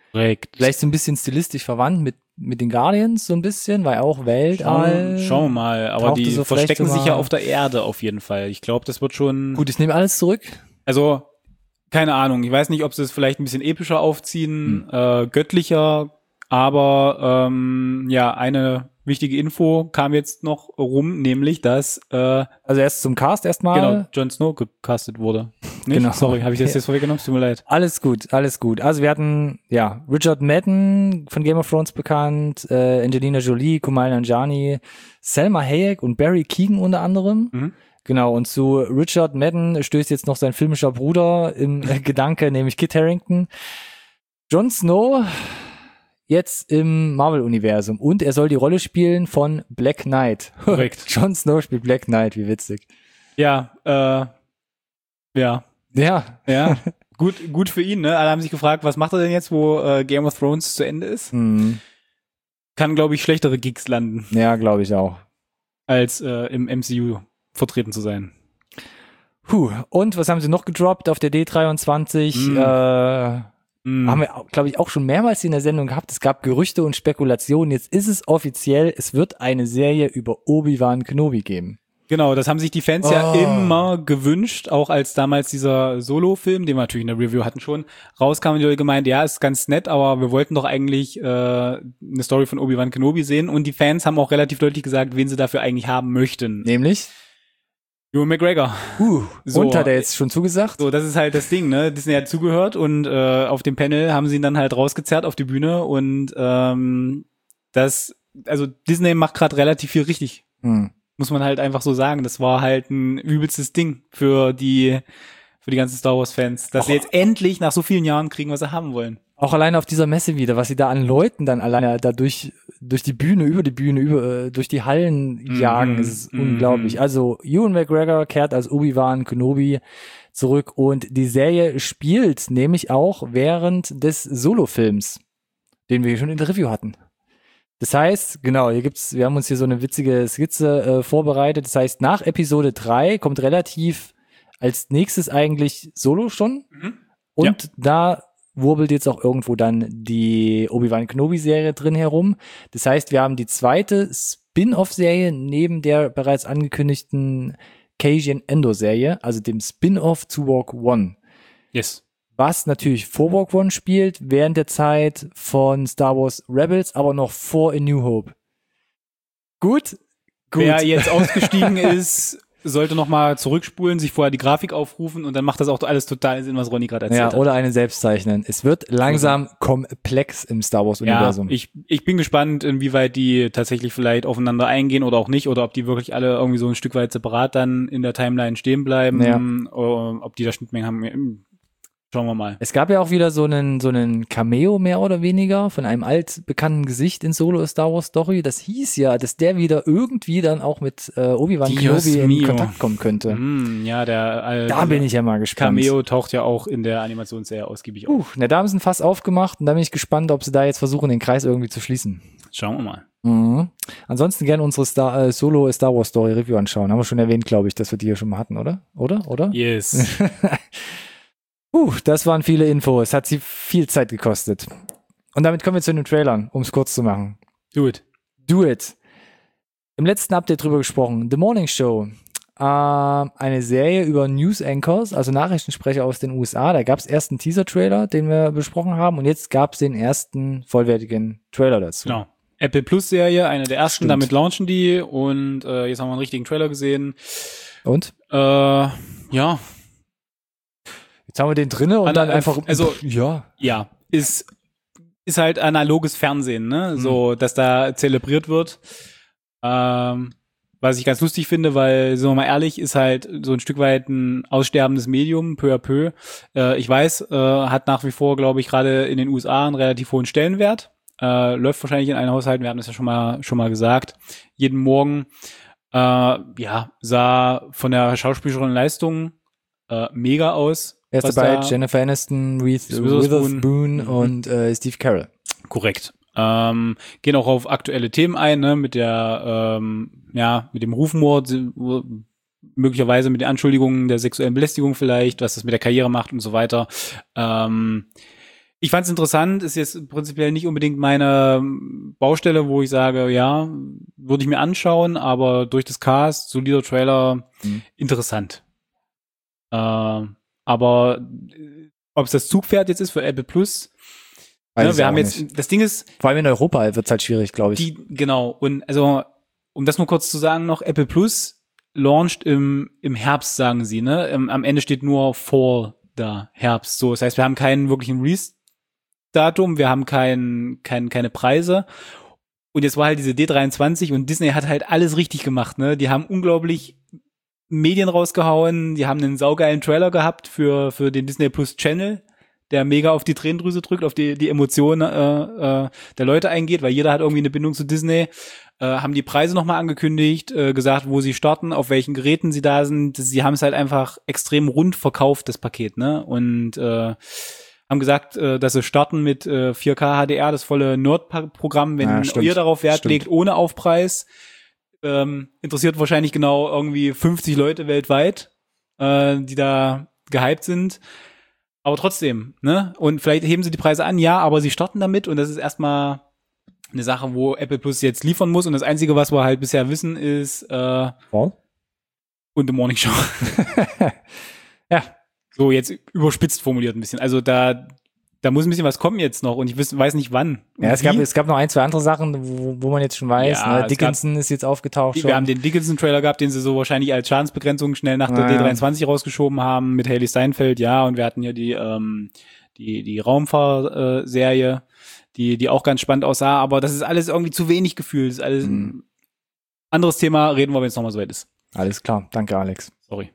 Korrekt. Vielleicht so ein bisschen stilistisch verwandt mit den Guardians, so ein bisschen, weil auch Weltall. Schauen wir mal. Aber tauchte die so vielleicht verstecken sich immer- ja auf der Erde auf jeden Fall. Ich glaube, das wird schon. Gut, ich nehme alles zurück. Also, keine Ahnung. Ich weiß nicht, ob sie es vielleicht ein bisschen epischer aufziehen, göttlicher. Aber ja, eine wichtige Info kam jetzt noch rum, nämlich, dass Also erst zum Cast erstmal. genau, Jon Snow gecastet wurde. Nicht? Genau. Sorry, habe ich das jetzt vorweggenommen? Tut mir leid. Alles gut, alles gut. Also wir hatten, ja, Richard Madden von Game of Thrones bekannt, Angelina Jolie, Kumail Nanjiani, Selma Hayek und Barry Keoghan unter anderem. Mhm. Genau, und zu Richard Madden stößt jetzt noch sein filmischer Bruder im Gedanke, nämlich Kit Harington. Jon Snow jetzt im Marvel-Universum und er soll die Rolle spielen von Black Knight. Korrekt. Jon Snow spielt Black Knight, wie witzig. Ja, ja. Ja. Gut für ihn, ne? Alle haben sich gefragt, was macht er denn jetzt, wo Game of Thrones zu Ende ist? Hm. Kann, glaube ich, schlechtere Gigs landen, Ja, glaube ich auch. als im MCU vertreten zu sein. Und was haben sie noch gedroppt auf der D23? Haben wir, glaube ich, auch schon mehrmals in der Sendung gehabt. Es gab Gerüchte und Spekulationen. Jetzt ist es offiziell, es wird eine Serie über Obi-Wan Kenobi geben. Genau, das haben sich die Fans ja immer gewünscht, auch als damals dieser Solo-Film, den wir natürlich in der Review hatten schon, rauskam und die Leute gemeint, ja, ist ganz nett, aber wir wollten doch eigentlich eine Story von Obi-Wan Kenobi sehen und die Fans haben auch relativ deutlich gesagt, wen sie dafür eigentlich haben möchten. Nämlich? Ewan McGregor. So. Und hat er jetzt schon zugesagt? So, das ist halt das Ding, ne? Disney hat zugehört und auf dem Panel haben sie ihn dann halt rausgezerrt auf die Bühne und also Disney macht gerade relativ viel richtig. Muss man halt einfach so sagen. Das war halt ein übelstes Ding für die ganzen Star Wars Fans, dass sie jetzt endlich nach so vielen Jahren kriegen, was sie haben wollen. Auch alleine auf dieser Messe wieder, was sie da an Leuten dann alleine da durch die Bühne, über die Bühne, durch die Hallen jagen, ist unglaublich. Also Ewan McGregor kehrt als Obi-Wan Kenobi zurück und die Serie spielt nämlich auch während des Solo-Films, den wir schon in der Review hatten. Das heißt, genau, wir haben uns hier so eine witzige Skizze vorbereitet. Das heißt, nach Episode 3 kommt relativ als nächstes eigentlich Solo schon. Und da wurbelt jetzt auch irgendwo dann die Obi-Wan Kenobi-Serie drin herum. Das heißt, wir haben die zweite Spin-off-Serie neben der bereits angekündigten Cassian Andor-Serie, also dem Spin-off zu Rogue One. Yes. Was natürlich vor Rogue One spielt, während der Zeit von Star Wars Rebels, aber noch vor A New Hope. Gut. Wer jetzt ausgestiegen ist, sollte nochmal zurückspulen, sich vorher die Grafik aufrufen und dann macht das auch alles total Sinn, was Ronny gerade erzählt hat. Ja, oder eine selbst zeichnen. Es wird langsam komplex im Star Wars-Universum. Ja, ich bin gespannt, inwieweit die tatsächlich vielleicht aufeinander eingehen oder auch nicht, oder ob die wirklich alle irgendwie so ein Stück weit separat dann in der Timeline stehen bleiben, oder ob die da Schnittmengen haben. Schauen wir mal. Es gab ja auch wieder so einen Cameo mehr oder weniger von einem altbekannten Gesicht in Solo A Star Wars Story. Das hieß ja, dass der wieder irgendwie dann auch mit Obi-Wan Kenobi in Kontakt kommen könnte. Ja, da bin ich ja mal gespannt. Cameo taucht ja auch in der Animationsserie ausgiebig auf. Da haben sie ein Fass aufgemacht und da bin ich gespannt, ob sie da jetzt versuchen, den Kreis irgendwie zu schließen. Schauen wir mal. Ansonsten gerne unsere Solo A Star Wars Story Review anschauen. Haben wir schon erwähnt, glaube ich, dass wir die hier schon mal hatten, oder? Oder? Yes. Das waren viele Infos. Hat sie viel Zeit gekostet. Und damit kommen wir zu den Trailern, um es kurz zu machen. Do it. Im letzten Update drüber gesprochen. The Morning Show. Eine Serie über News Anchors, also Nachrichtensprecher aus den USA. Da gab es erst einen Teaser-Trailer, den wir besprochen haben. Und jetzt gab es den ersten vollwertigen Trailer dazu. Genau. Apple Plus Serie, eine der ersten. Stimmt. Damit launchen die. Und jetzt haben wir einen richtigen Trailer gesehen. Und? Ja. Jetzt haben wir den drinne und dann einfach, Ja, ist halt analoges Fernsehen, ne? So, dass da zelebriert wird. Was ich ganz lustig finde, weil, sagen wir mal ehrlich, ist halt so ein Stück weit ein aussterbendes Medium, peu à peu. Ich weiß, hat nach wie vor, glaube ich, gerade in den USA einen relativ hohen Stellenwert. Läuft wahrscheinlich in allen Haushalten, wir haben das ja schon mal gesagt. Jeden Morgen, sah von der schauspielerischen Leistung mega aus. Er ist dabei Jennifer Aniston, Reese Witherspoon und Steve Carell. Korrekt. Gehen auch auf aktuelle Themen ein, ne, mit der, mit dem Rufmord, möglicherweise mit den Anschuldigungen der sexuellen Belästigung vielleicht, was das mit der Karriere macht und so weiter. Ich fand es interessant, ist jetzt prinzipiell nicht unbedingt meine Baustelle, wo ich sage, ja, würde ich mir anschauen, aber durch das Cast, solider Trailer, interessant. Aber ob es das Zugpferd jetzt ist für Apple Plus, wir haben jetzt, nicht. Das Ding ist, vor allem in Europa wird es halt schwierig, glaube ich. Genau, und also, um das nur kurz zu sagen noch, Apple Plus launcht im Herbst, sagen sie, ne? Am Ende steht nur Fall da, Herbst, so. Das heißt, wir haben keinen wirklichen Release-Datum, wir haben keine Preise. Und jetzt war halt diese D23 und Disney hat halt alles richtig gemacht, ne? Die haben unglaublich Medien rausgehauen, die haben einen saugeilen Trailer gehabt für den Disney Plus Channel, der mega auf die Tränendrüse drückt, auf die Emotionen der Leute eingeht, weil jeder hat irgendwie eine Bindung zu Disney. Haben die Preise nochmal angekündigt, gesagt, wo sie starten, auf welchen Geräten sie da sind. Sie haben es halt einfach extrem rund verkauft, das Paket, ne? Und haben gesagt, dass sie starten mit 4K HDR, das volle Nerd-Programm, wenn ihr darauf Wert legt, ohne Aufpreis. Interessiert wahrscheinlich genau irgendwie 50 Leute weltweit, die da gehypt sind. Aber trotzdem, ne? Und vielleicht heben sie die Preise an, ja, aber sie starten damit und das ist erstmal eine Sache, wo Apple Plus jetzt liefern muss und das Einzige, was wir halt bisher wissen, ist und The Morning Show. Ja. So jetzt überspitzt formuliert ein bisschen. Also da muss ein bisschen was kommen jetzt noch und ich weiß nicht wann. Ja, es gab noch ein, zwei andere Sachen, wo man jetzt schon weiß. Ja, ne? Dickinson ist jetzt aufgetaucht schon. Wir haben den Dickinson-Trailer gehabt, den sie so wahrscheinlich als Schadensbegrenzung schnell nach der D23 rausgeschoben haben mit Hailee Steinfeld, ja, und wir hatten ja die Raumfahrserie, die auch ganz spannend aussah, aber das ist alles irgendwie zu wenig gefühlt. Das ist alles ein anderes Thema, reden wir, wenn es nochmal so weit ist. Alles klar, danke Alex. Sorry.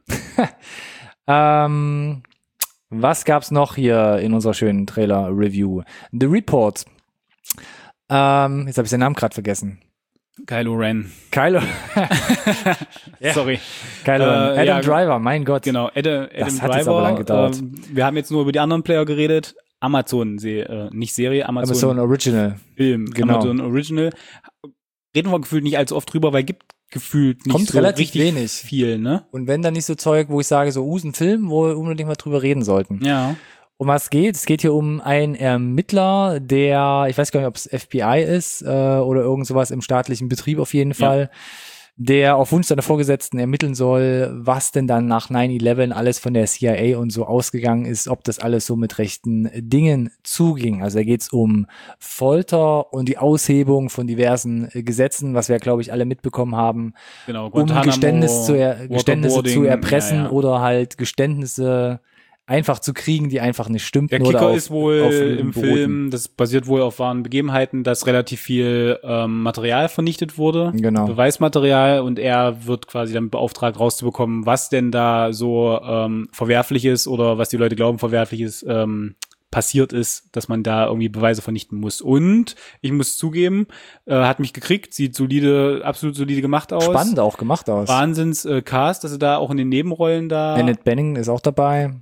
Was gab's noch hier in unserer schönen Trailer-Review? The Report. Jetzt habe ich den Namen gerade vergessen. Kylo Ren. Yeah. Sorry. Kylo Ren. Adam Driver, mein Gott. Genau, Adam das Driver. Hat jetzt aber lang gedauert. Wir haben jetzt nur über die anderen Player geredet. Amazon, nicht Serie, Amazon Original. Film, genau. Amazon Original. Reden wir gefühlt nicht allzu oft drüber, weil gibt gefühlt nicht kommt so relativ richtig wenig. Viel, ne? Und wenn dann nicht so Zeug, wo ich sage, so ist ein Film, wo wir unbedingt mal drüber reden sollten. Ja. Um was geht? Es geht hier um einen Ermittler, der, ich weiß gar nicht, ob es FBI ist oder irgend sowas im staatlichen Betrieb auf jeden Fall, der auf Wunsch seiner Vorgesetzten ermitteln soll, was denn dann nach 9/11 alles von der CIA und so ausgegangen ist, ob das alles so mit rechten Dingen zuging. Also da geht's um Folter und die Aushebung von diversen Gesetzen, was wir, glaube ich, alle mitbekommen haben, genau, um Geständnisse zu erpressen oder halt Geständnisse einfach zu kriegen, die einfach nicht stimmten. Der Kicker ist wohl im Film, das basiert wohl auf wahren Begebenheiten, dass relativ viel Material vernichtet wurde, genau. Beweismaterial, und er wird quasi damit beauftragt, rauszubekommen, was denn da so verwerflich ist oder was die Leute glauben verwerflich ist, passiert ist, dass man da irgendwie Beweise vernichten muss. Und ich muss zugeben, hat mich gekriegt, sieht absolut solide gemacht aus. Spannend auch gemacht aus. Wahnsinns Cast, dass sie da auch in den Nebenrollen da Annette Bening ist auch dabei.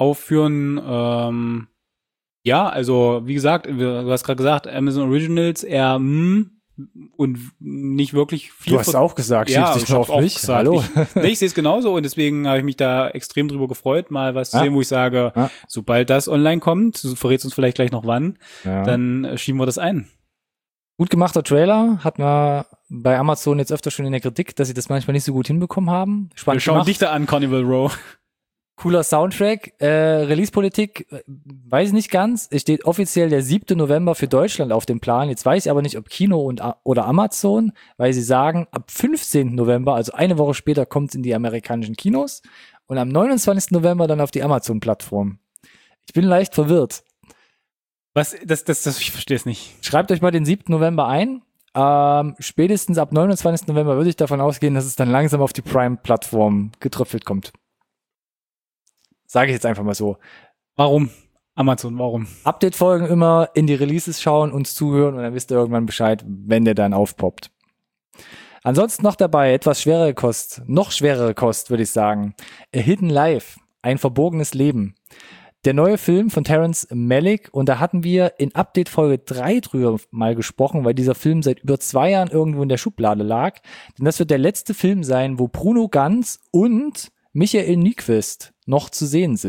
Aufführen. Ja, also wie gesagt, du hast gerade gesagt, Amazon Originals eher und nicht wirklich viel. Du hast auch gesagt, ja, ich auf mich. Hallo. Ich sehe es genauso und deswegen habe ich mich da extrem drüber gefreut, mal was zu sehen, wo ich sage, sobald das online kommt, du verrätst uns vielleicht gleich noch wann, dann schieben wir das ein. Gut gemachter Trailer, hat man bei Amazon jetzt öfter schon in der Kritik, dass sie das manchmal nicht so gut hinbekommen haben. Spannend Wir schauen dich da an, Carnival Row. Cooler Soundtrack, Release-Politik, weiß ich nicht ganz. Es steht offiziell der 7. November für Deutschland auf dem Plan. Jetzt weiß ich aber nicht, ob Kino oder Amazon, weil sie sagen, ab 15. November, also eine Woche später, kommt es in die amerikanischen Kinos und am 29. November dann auf die Amazon-Plattform. Ich bin leicht verwirrt. Was? Ich verstehe es nicht. Schreibt euch mal den 7. November ein. Spätestens ab 29. November würde ich davon ausgehen, dass es dann langsam auf die Prime-Plattform getröpfelt kommt. Sage ich jetzt einfach mal so. Warum? Amazon, warum? Update-Folgen immer in die Releases schauen, uns zuhören und dann wisst ihr irgendwann Bescheid, wenn der dann aufpoppt. Ansonsten noch dabei etwas schwerere Kost, noch schwerere Kost, würde ich sagen. A Hidden Life, ein verborgenes Leben. Der neue Film von Terrence Malick, und da hatten wir in Update-Folge 3 drüber mal gesprochen, weil dieser Film seit über 2 Jahren irgendwo in der Schublade lag. Denn das wird der letzte Film sein, wo Bruno Ganz und Michael Nyqvist noch zu sehen sind.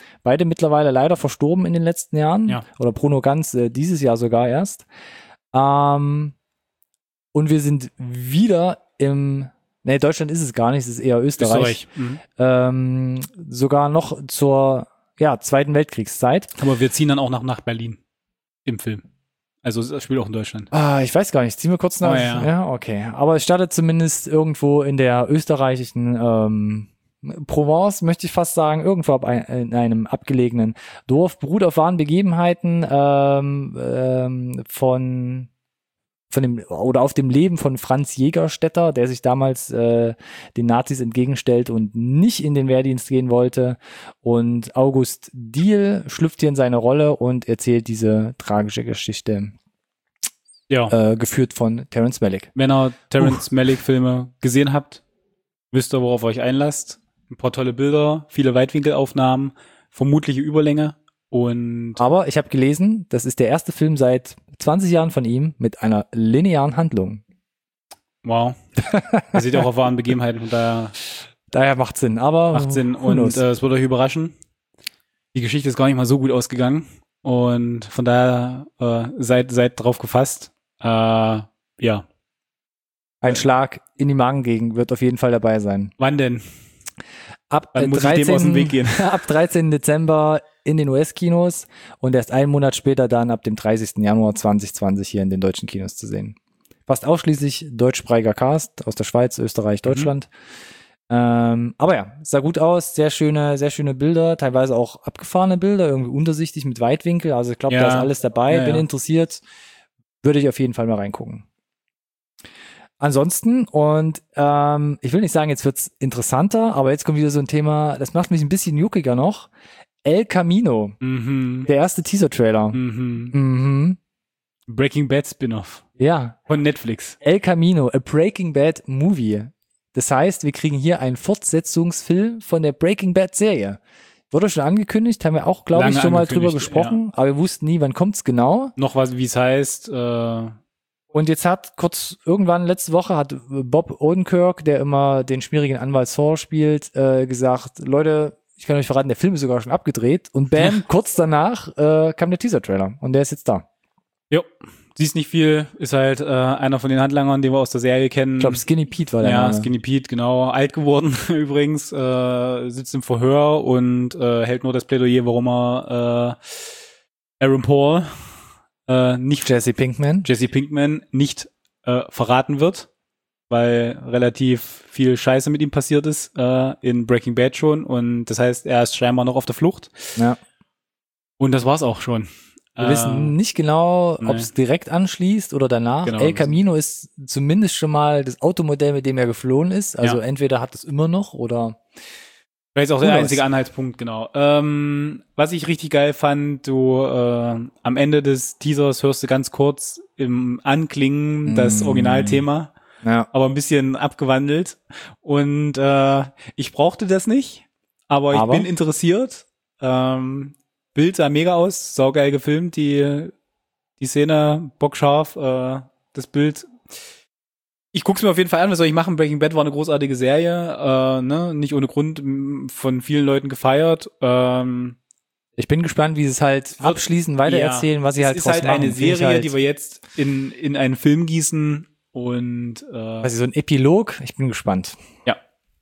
Beide mittlerweile leider verstorben in den letzten Jahren. Ja. Oder Bruno Ganz dieses Jahr sogar erst. Und wir sind wieder Deutschland ist es gar nicht, es ist eher Österreich. Sogar noch zur Zweiten Weltkriegszeit. Aber wir ziehen dann auch nach Berlin im Film. Also es spielt auch in Deutschland. Ich weiß gar nicht, ziehen wir kurz nach. Ja, okay. Aber es startet zumindest irgendwo in der österreichischen Provence, möchte ich fast sagen, irgendwo in einem abgelegenen Dorf, beruht auf wahren Begebenheiten von dem oder auf dem Leben von Franz Jägerstätter, der sich damals den Nazis entgegenstellt und nicht in den Wehrdienst gehen wollte. Und August Diehl schlüpft hier in seine Rolle und erzählt diese tragische Geschichte. Ja. Geführt von Terrence Malick. Wenn ihr Terrence Malick-Filme gesehen habt, wisst ihr, worauf ihr euch einlasst. Ein paar tolle Bilder, viele Weitwinkelaufnahmen, vermutliche Überlänge. Aber ich habe gelesen, das ist der erste Film seit 20 Jahren von ihm mit einer linearen Handlung. Wow. Er sieht auch auf wahren Begebenheiten, von daher macht Sinn, aber macht Sinn. Und es wird euch überraschen. Die Geschichte ist gar nicht mal so gut ausgegangen. Und von daher seid drauf gefasst. Ja. Ein Schlag in die Magengegend wird auf jeden Fall dabei sein. Wann denn? Wann muss ich dem aus dem Weg gehen? Ab 13. Dezember in den US-Kinos und erst einen Monat später dann ab dem 30. Januar 2020 hier in den deutschen Kinos zu sehen. Fast ausschließlich deutschsprachiger Cast aus der Schweiz, Österreich, Deutschland. Aber ja, sah gut aus, sehr schöne Bilder, teilweise auch abgefahrene Bilder, irgendwie untersichtig mit Weitwinkel. Also ich glaube, da ist alles dabei. Bin interessiert, würde ich auf jeden Fall mal reingucken. Ansonsten, und ich will nicht sagen, jetzt wird's interessanter, aber jetzt kommt wieder so ein Thema, das macht mich ein bisschen juckiger noch. El Camino, der erste Teaser-Trailer. Breaking Bad Spin-off. Ja. Von Netflix. El Camino, a Breaking Bad Movie. Das heißt, wir kriegen hier einen Fortsetzungsfilm von der Breaking Bad Serie. Wurde schon angekündigt, haben wir auch, glaube ich, schon mal drüber gesprochen, aber wir wussten nie, wann kommt's genau. Noch was, wie es heißt. Und jetzt hat irgendwann letzte Woche hat Bob Odenkirk, der immer den schmierigen Anwalt Saul spielt, gesagt, Leute, ich kann euch verraten, der Film ist sogar schon abgedreht. Und bam, kurz danach kam der Teaser-Trailer und der ist jetzt da. Jo, siehst nicht viel, ist halt einer von den Handlangern, den wir aus der Serie kennen. Ich glaube, Skinny Pete war der Name. Ja, Skinny Pete, genau. Alt geworden übrigens, sitzt im Verhör und hält nur das Plädoyer, warum er Aaron Paul nicht Jesse Pinkman nicht verraten wird, weil relativ viel Scheiße mit ihm passiert ist in Breaking Bad schon und das heißt, er ist scheinbar noch auf der Flucht. Ja. Und das war's auch schon. Wir wissen nicht genau, ob es direkt anschließt oder danach. Genau, El Camino ist zumindest schon mal das Automodell, mit dem er geflohen ist. Also entweder hat es immer noch oder vielleicht auch der einzige Anhaltspunkt, genau. Was ich richtig geil fand, du am Ende des Teasers hörst du ganz kurz im Anklingen das Originalthema, aber ein bisschen abgewandelt. Und ich brauchte das nicht, aber ich bin interessiert. Bild sah mega aus, saugeil gefilmt, die Szene, bockscharf, das Bild. Ich guck's mir auf jeden Fall an, was soll ich machen? Breaking Bad war eine großartige Serie, nicht ohne Grund von vielen Leuten gefeiert. Ich bin gespannt, wie sie es halt abschließen, weitererzählen, was sie halt draus machen. Es ist halt eine Serie, die wir jetzt in einen Film gießen und also so ein Epilog, ich bin gespannt. Ja.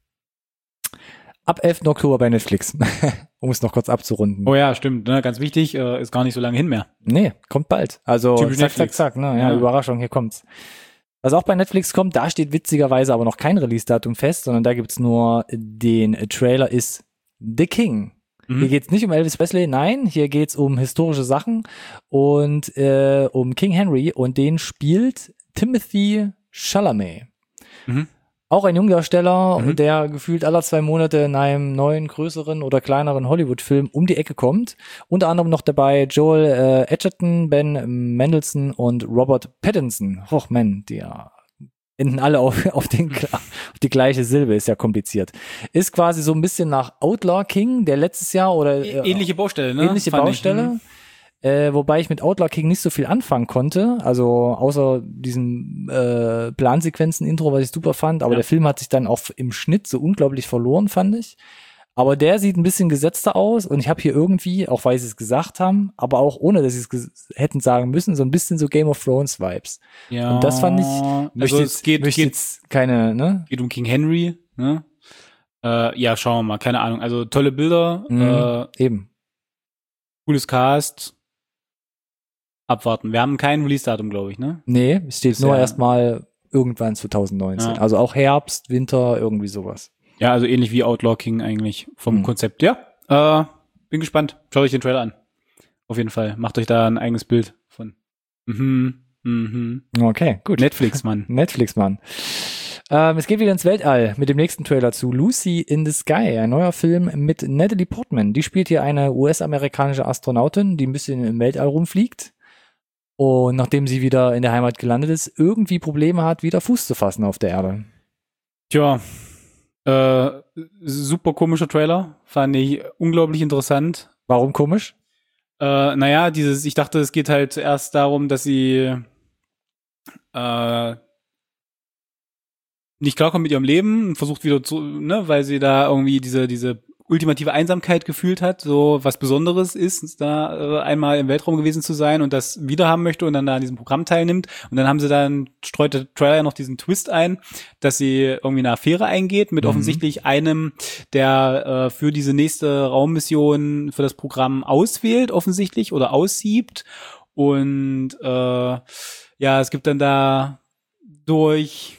Ab 11. Oktober bei Netflix, um es noch kurz abzurunden. Oh ja, stimmt, ne? Ganz wichtig, ist gar nicht so lange hin mehr. Nee, kommt bald. Also typisch zack, Netflix. zack, zack, ne? Ja, Überraschung, hier kommt's. Was auch bei Netflix kommt, da steht witzigerweise aber noch kein Release-Datum fest, sondern da gibt's nur den Trailer ist The King. Hier geht's nicht um Elvis Presley, nein, hier geht's um historische Sachen und um King Henry und den spielt Timothy Chalamet. Auch ein Jungdarsteller, der gefühlt alle 2 Monate in einem neuen, größeren oder kleineren Hollywood-Film um die Ecke kommt. Unter anderem noch dabei Joel Edgerton, Ben Mendelsohn und Robert Pattinson. Och man, die enden alle auf die gleiche Silbe, ist ja kompliziert. Ist quasi so ein bisschen nach Outlaw King, der letztes Jahr oder ähnliche Baustelle, ne? Ähnliche Baustelle. Wobei ich mit Outlaw King nicht so viel anfangen konnte, also außer diesen Plansequenzen-Intro, was ich super fand, aber der Film hat sich dann auch im Schnitt so unglaublich verloren, fand ich. Aber der sieht ein bisschen gesetzter aus und ich habe hier irgendwie, auch weil sie es gesagt haben, aber auch ohne, dass sie es hätten sagen müssen, so ein bisschen so Game of Thrones Vibes. Ja. Und das fand ich, Also es geht jetzt keine, ne? geht um King Henry, ne? Ja, schauen wir mal, keine Ahnung. Also tolle Bilder, Eben. cooles Cast. Abwarten. Wir haben kein Release-Datum, glaube ich, ne? Nee, es steht Ist nur ja- erstmal irgendwann 2019. Ja. Also auch Herbst, Winter, irgendwie sowas. Ja, also ähnlich wie Outlaw King eigentlich vom Konzept. Ja, bin gespannt. Schaut euch den Trailer an. Auf jeden Fall. Macht euch da ein eigenes Bild von. Okay, gut. Netflix, Mann. Netflix, Mann. Es geht wieder ins Weltall mit dem nächsten Trailer zu Lucy in the Sky, ein neuer Film mit Natalie Portman. Die spielt hier eine US-amerikanische Astronautin, die ein bisschen im Weltall rumfliegt und nachdem sie wieder in der Heimat gelandet ist, irgendwie Probleme hat, wieder Fuß zu fassen auf der Erde. Tja, super komischer Trailer. Fand ich unglaublich interessant. Warum komisch? Naja, ich dachte, es geht halt zuerst darum, dass sie nicht klarkommt mit ihrem Leben und versucht wieder zu, ne, weil sie da irgendwie diese ultimative Einsamkeit gefühlt hat, so was Besonderes ist, da einmal im Weltraum gewesen zu sein und das wieder haben möchte und dann da an diesem Programm teilnimmt. Und dann haben sie dann, streut der Trailer noch diesen Twist ein, dass sie irgendwie eine Affäre eingeht mit offensichtlich einem, der für diese nächste Raummission für das Programm auswählt, offensichtlich, oder aussiebt. Und ja, es gibt dann da durch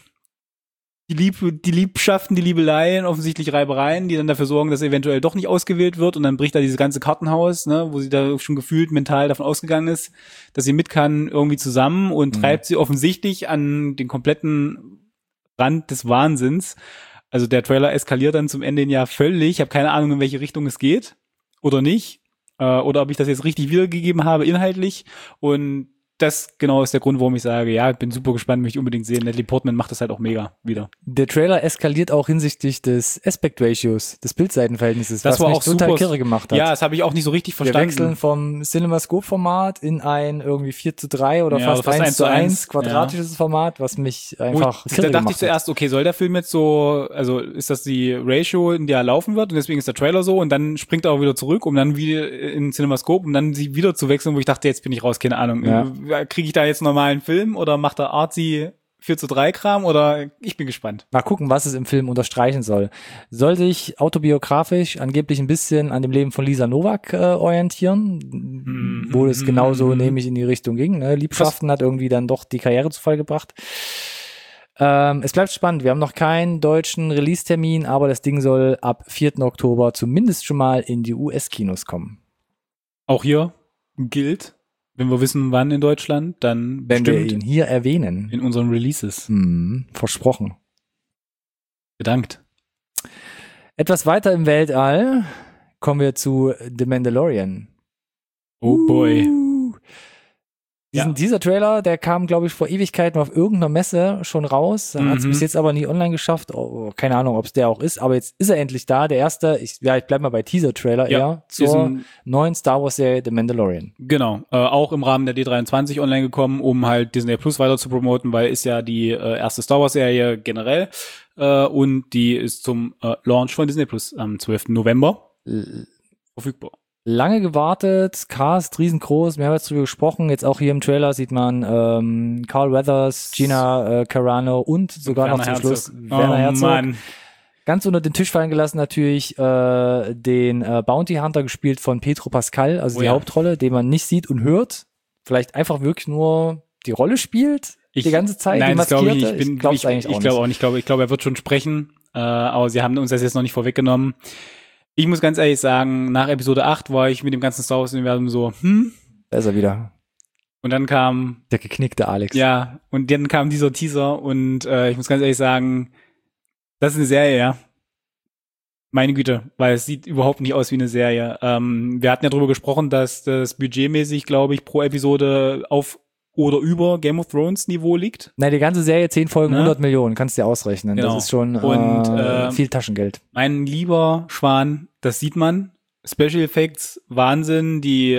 die Liebschaften, die Liebeleien, offensichtlich Reibereien, die dann dafür sorgen, dass er eventuell doch nicht ausgewählt wird und dann bricht da dieses ganze Kartenhaus, ne, wo sie da schon gefühlt mental davon ausgegangen ist, dass sie mit kann, irgendwie zusammen und treibt sie offensichtlich an den kompletten Rand des Wahnsinns. Also der Trailer eskaliert dann zum Ende hin ja völlig. Ich habe keine Ahnung, in welche Richtung es geht oder nicht. Oder ob ich das jetzt richtig wiedergegeben habe inhaltlich. Und das genau ist der Grund, warum ich sage, ja, ich bin super gespannt, möchte ich unbedingt sehen. Natalie Portman macht das halt auch mega wieder. Der Trailer eskaliert auch hinsichtlich des Aspect Ratios, des Bildseitenverhältnisses, Das was war mich auch total super kirre gemacht hat. Ja, das habe ich auch nicht so richtig Wir verstanden. wechseln vom CinemaScope-Format in ein irgendwie 4:3 oder Ja, fast also fast 1:1 1:1, quadratisches Format, was mich einfach Da kirre dachte gemacht ich zuerst, okay, soll der Film jetzt so, also ist das die Ratio, in der er laufen wird und deswegen ist der Trailer so und dann springt er auch wieder zurück, um dann wieder in CinemaScope, um dann sie wieder zu wechseln, wo ich dachte, jetzt bin ich raus, keine Ahnung. Ja. Kriege ich da jetzt einen normalen Film oder macht er artsy 4:3 Kram oder ich bin gespannt. Mal gucken, was es im Film unterstreichen soll. Soll sich autobiografisch angeblich ein bisschen an dem Leben von Lisa Nowak orientieren, wo es genauso nämlich in die Richtung ging. Ne? Liebschaften hat irgendwie dann doch die Karriere zu Fall gebracht. Es bleibt spannend. Wir haben noch keinen deutschen Release-Termin, aber das Ding soll ab 4. Oktober zumindest schon mal in die US-Kinos kommen. Auch hier gilt, wenn wir wissen, wann in Deutschland, dann Wenn wir bestimmt ihn hier erwähnen. in unseren Releases. Versprochen. Bedankt. Etwas weiter im Weltall kommen wir zu The Mandalorian. Oh boy. Dieser Trailer, der kam, glaube ich, vor Ewigkeiten auf irgendeiner Messe schon raus. Hat es bis jetzt aber nie online geschafft. Oh, keine Ahnung, ob es der auch ist. Aber jetzt ist er endlich da. Der erste, ich bleib mal bei Teaser-Trailer eher, zur neuen Star Wars-Serie The Mandalorian. Genau, auch im Rahmen der D23 online gekommen, um halt Disney Plus weiter zu promoten, weil ist ja die erste Star Wars-Serie generell und die ist zum Launch von Disney Plus am 12. November verfügbar. Lange gewartet, Cast riesengroß, wir haben jetzt drüber gesprochen, jetzt auch hier im Trailer sieht man Carl Weathers, Gina Carano und sogar noch zum Schluss Werner Herzog. Mann. Ganz unter den Tisch fallen gelassen natürlich den Bounty Hunter gespielt von Pedro Pascal, also die Hauptrolle, den man nicht sieht und hört, vielleicht einfach wirklich nur die Rolle spielt die ganze Zeit. Nein, das glaube ich, ich glaube eigentlich auch nicht. Ich glaube auch nicht, ich glaube, er wird schon sprechen, aber sie haben uns das jetzt noch nicht vorweggenommen. Ich muss ganz ehrlich sagen, nach Episode 8 war ich mit dem ganzen Star Wars-Universum so, Da ist er wieder. Und dann kam der geknickte Alex. Ja, und dann kam dieser Teaser und ich muss ganz ehrlich sagen, das ist eine Serie, ja. Meine Güte, weil es sieht überhaupt nicht aus wie eine Serie. Wir hatten ja drüber gesprochen, dass das budgetmäßig, glaube ich, pro Episode auf oder über Game of Thrones Niveau liegt. Nein, die ganze Serie 10 Folgen, 100 Millionen, kannst du dir ausrechnen. Genau. Das ist schon viel Taschengeld. Mein lieber Schwan, das sieht man. Special Effects, Wahnsinn, die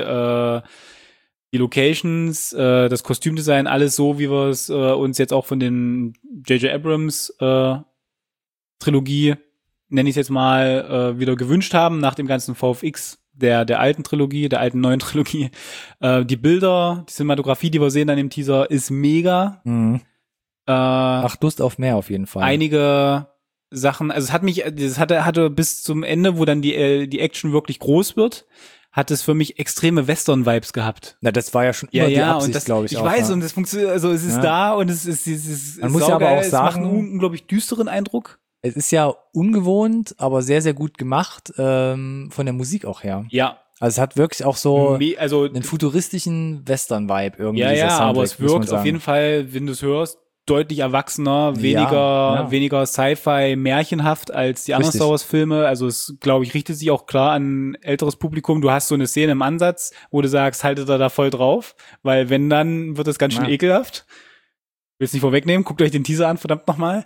Locations, das Kostümdesign, alles so, wie wir es uns jetzt auch von den J.J. Abrams Trilogie nenne ich es jetzt mal, wieder gewünscht haben nach dem ganzen VFX der alten Trilogie, der alten neuen Trilogie. Die Bilder, die Cinematografie, die wir sehen an dem Teaser, ist mega. Mhm. Ach, Lust auf mehr auf jeden Fall. Einige Sachen, also es hatte bis zum Ende, wo dann die Action wirklich groß wird, hat es für mich extreme Western-Vibes gehabt. Na, das war ja schon immer die Absicht, glaube ich. Ich auch, weiß, ja. und es funktioniert, also es ist da und es ist Man muss ja aber auch es macht sagen, einen unglaublich düsteren Eindruck. Es ist ja ungewohnt, aber sehr, sehr gut gemacht, von der Musik auch her. Ja. Also es hat wirklich auch so also einen futuristischen Western-Vibe irgendwie. Ja, Soundtrack, aber es wirkt auf jeden Fall, wenn du es hörst, deutlich erwachsener, weniger Sci-Fi, märchenhaft als die anderen Star Wars Filme. Also es, glaube ich, richtet sich auch klar an älteres Publikum. Du hast so eine Szene im Ansatz, wo du sagst, haltet da voll drauf, weil wenn, dann wird das ganz schön ekelhaft. Will's nicht vorwegnehmen, guckt euch den Teaser an, verdammt nochmal.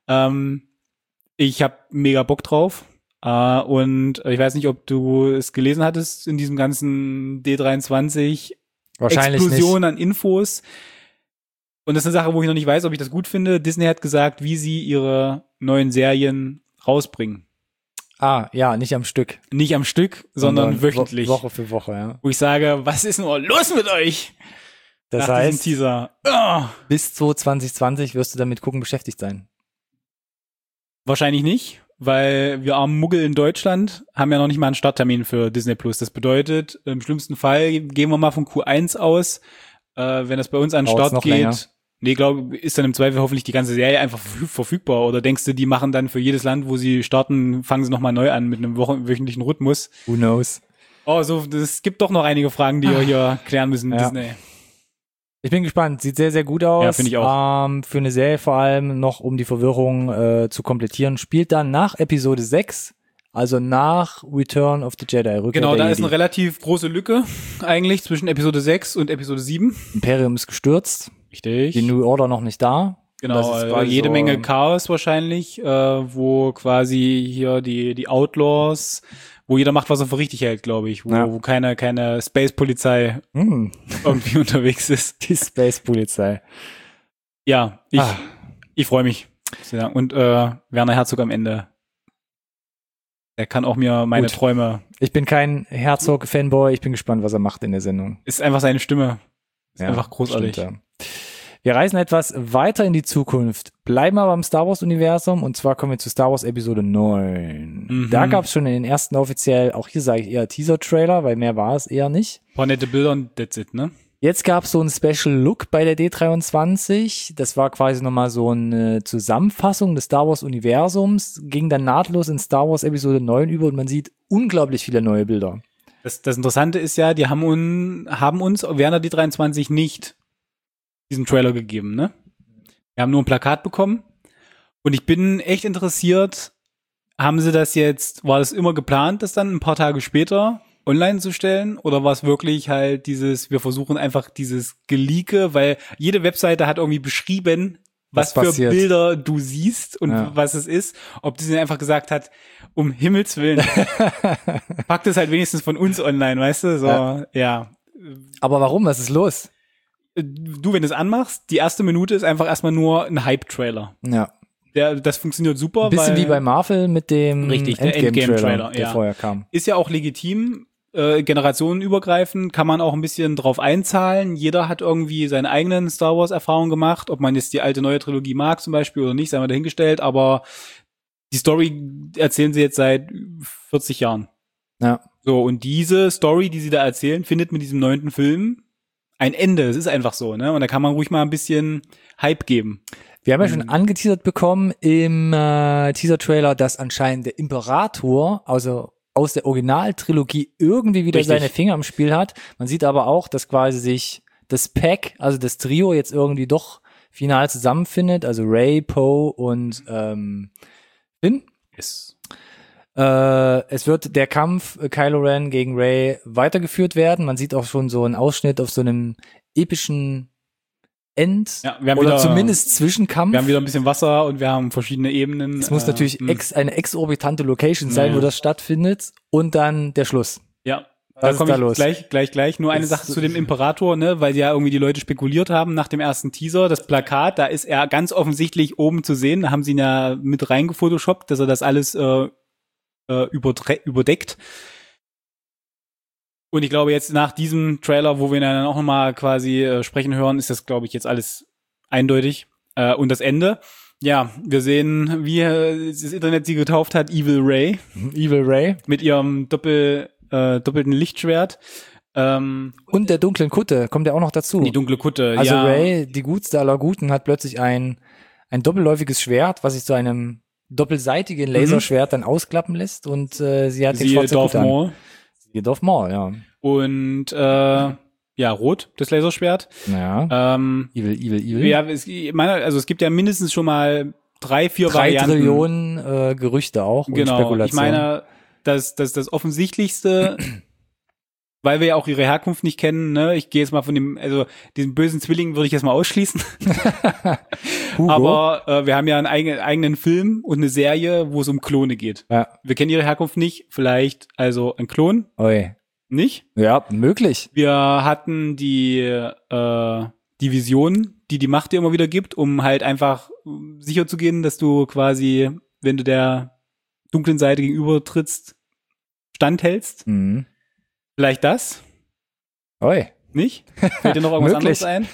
Ich hab mega Bock drauf. Und ich weiß nicht, ob du es gelesen hattest in diesem ganzen D23 Wahrscheinlich Explosion nicht. an Infos. Und das ist eine Sache, wo ich noch nicht weiß, ob ich das gut finde. Disney hat gesagt, wie sie ihre neuen Serien rausbringen. Ja, nicht am Stück. Nicht am Stück, sondern wöchentlich. Woche für Woche, ja. Wo ich sage, was ist nur los mit euch? Das Nach heißt, diesem Teaser. Bis 2020 wirst du damit gucken beschäftigt sein. Wahrscheinlich nicht, weil wir armen Muggel in Deutschland haben ja noch nicht mal einen Starttermin für Disney Plus. Das bedeutet, im schlimmsten Fall gehen wir mal von Q1 aus, wenn das bei uns an den Start geht. Länger. Nee, glaube, ist dann im Zweifel hoffentlich die ganze Serie einfach verfügbar. Oder denkst du, die machen dann für jedes Land, wo sie starten, fangen sie nochmal neu an mit einem wöchentlichen Rhythmus? Who knows? Oh, es gibt doch noch einige Fragen, die wir hier klären müssen, Disney. Ich bin gespannt. Sieht sehr, sehr gut aus. Ja, finde ich auch. Für eine Serie vor allem noch, um die Verwirrung zu komplettieren, spielt dann nach Episode 6, also nach Return of the Jedi. Rückkehr genau, der da Jedi. ist eine relativ große Lücke eigentlich zwischen Episode 6 und Episode 7. Imperium ist gestürzt. Richtig. Die New Order noch nicht da. Genau, jede Menge Chaos wahrscheinlich, wo quasi hier die Outlaws, wo jeder macht, was er für richtig hält, glaube ich, wo keine Space-Polizei irgendwie unterwegs ist. Die Space-Polizei. Ja, ich freue mich. Und Werner Herzog am Ende. Er kann auch mir meine Träume. Ich bin kein Herzog-Fanboy, ich bin gespannt, was er macht in der Sendung. Ist einfach seine Stimme. Ist einfach großartig. Stimmt, ja. Wir reisen etwas weiter in die Zukunft, bleiben aber im Star Wars-Universum und zwar kommen wir zu Star Wars Episode 9. Da gab es schon in den ersten offiziell, auch hier sage ich eher Teaser-Trailer, weil mehr war es eher nicht. Ein paar nette Bilder und that's it, ne? Jetzt gab es so einen Special Look bei der D23. Das war quasi nochmal so eine Zusammenfassung des Star Wars-Universums, ging dann nahtlos in Star Wars Episode 9 über und man sieht unglaublich viele neue Bilder. Das Interessante ist ja, die haben uns während der D23 nicht diesen Trailer gegeben, ne? Wir haben nur ein Plakat bekommen und ich bin echt interessiert, war das immer geplant, das dann ein paar Tage später online zu stellen oder war es wirklich halt wir versuchen einfach dieses Geleake, weil jede Webseite hat irgendwie beschrieben, was für Bilder du siehst und was es ist, ob Disney einfach gesagt hat, um Himmels Willen, packt es halt wenigstens von uns online, weißt du, so, ja. Aber warum? Was ist los? Du, wenn du es anmachst, die erste Minute ist einfach erstmal nur ein Hype-Trailer. Ja. Das funktioniert super. Ein bisschen wie bei Marvel mit dem Endgame-Trailer, der vorher kam. Ist ja auch legitim, generationenübergreifend, kann man auch ein bisschen drauf einzahlen. Jeder hat irgendwie seine eigenen Star Wars-Erfahrungen gemacht, ob man jetzt die alte, neue Trilogie mag zum Beispiel oder nicht, sei mal dahingestellt, aber die Story erzählen sie jetzt seit 40 Jahren. Ja. So, und diese Story, die sie da erzählen, findet mit diesem 9. Film ein Ende. Es ist einfach so, ne? Und da kann man ruhig mal ein bisschen Hype geben. Wir haben ja schon angeteasert bekommen im Teaser-Trailer, dass anscheinend der Imperator, also aus der Originaltrilogie, irgendwie wieder seine Finger im Spiel hat. Man sieht aber auch, dass quasi sich das Pack, also das Trio jetzt irgendwie doch final zusammenfindet, also Rey, Poe und Finn. Yes. Es wird der Kampf Kylo Ren gegen Rey weitergeführt werden. Man sieht auch schon so einen Ausschnitt auf so einem epischen oder zumindest Zwischenkampf. Wir haben wieder ein bisschen Wasser und wir haben verschiedene Ebenen. Es muss natürlich eine exorbitante Location sein, wo das stattfindet und dann der Schluss. Ja, Da komme ich gleich. Nur eine Sache zu dem Imperator, ne, weil ja irgendwie die Leute spekuliert haben nach dem ersten Teaser. Das Plakat, da ist er ganz offensichtlich oben zu sehen. Da haben sie ihn ja mit reingefotoshoppt, dass er das alles überdeckt. Und ich glaube jetzt nach diesem Trailer, wo wir ihn dann auch nochmal quasi sprechen hören, ist das, glaube ich, jetzt alles eindeutig. Und das Ende. Ja, wir sehen, wie das Internet sie getauft hat, Evil Ray. Evil Ray. Mit ihrem doppelten Lichtschwert. Und der dunklen Kutte, kommt ja auch noch dazu. Die dunkle Kutte, also ja. Ray, die Gutste aller Guten, hat plötzlich ein doppelläufiges Schwert, was sich zu einem doppelseitigen Laserschwert dann ausklappen lässt und sie hat den schwarzen Kutte an. Siehe Darth Maul, ja. Und ja, rot, das Laserschwert. Ja. Evil. Ja, es gibt ja mindestens schon mal 3-4 Varianten. 3 Trillionen Gerüchte auch und Spekulationen. Ich meine, das Offensichtlichste, weil wir ja auch ihre Herkunft nicht kennen, ne? Ich gehe jetzt mal von diesem bösen Zwilling würde ich jetzt mal ausschließen. Aber wir haben ja einen eigenen Film und eine Serie, wo es um Klone geht. Ja. Wir kennen ihre Herkunft nicht, vielleicht also ein Klon. Oi. Nicht? Ja, möglich. Wir hatten die Vision, die Macht dir immer wieder gibt, um halt einfach sicher zu gehen, dass du quasi, wenn du der dunklen Seite gegenüber trittst, standhältst. Mhm. Vielleicht das? Oi. Nicht? Fällt dir noch irgendwas anderes ein?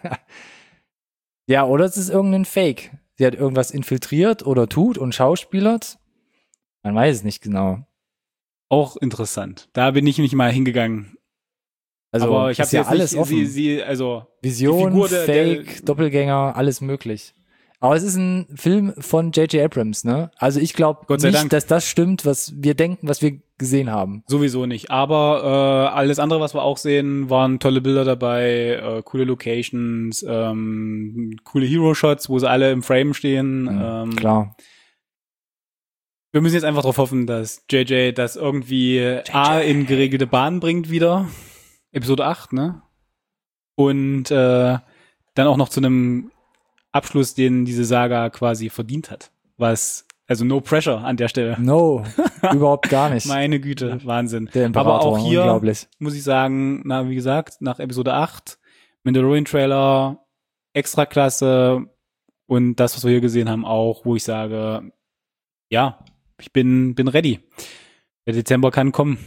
Ja, oder es ist irgendein Fake. Sie hat irgendwas infiltriert oder tut und schauspielert. Man weiß es nicht genau. Auch interessant. Da bin ich nicht mal hingegangen. Also, aber ich habe ja jetzt alles nicht, offen. Vision, Fake, Doppelgänger, alles möglich. Aber es ist ein Film von J.J. Abrams, ne? Also ich glaube nicht, dass das stimmt, was wir denken, was wir gesehen haben. Sowieso nicht. Aber alles andere, was wir auch sehen, waren tolle Bilder dabei, coole Locations, coole Hero-Shots, wo sie alle im Frame stehen. Klar. Wir müssen jetzt einfach darauf hoffen, dass JJ das irgendwie in geregelte Bahnen bringt wieder. Episode 8, ne? Und dann auch noch zu einem Abschluss, den diese Saga quasi verdient hat. Also no pressure an der Stelle. No, überhaupt gar nicht. Meine Güte, Wahnsinn. Der Imperator, aber auch hier unglaublich. Muss ich sagen, wie gesagt, nach Episode 8, Mandalorian-Trailer, extra klasse und das, was wir hier gesehen haben, auch, wo ich sage, ja, ich bin ready. Der Dezember kann kommen.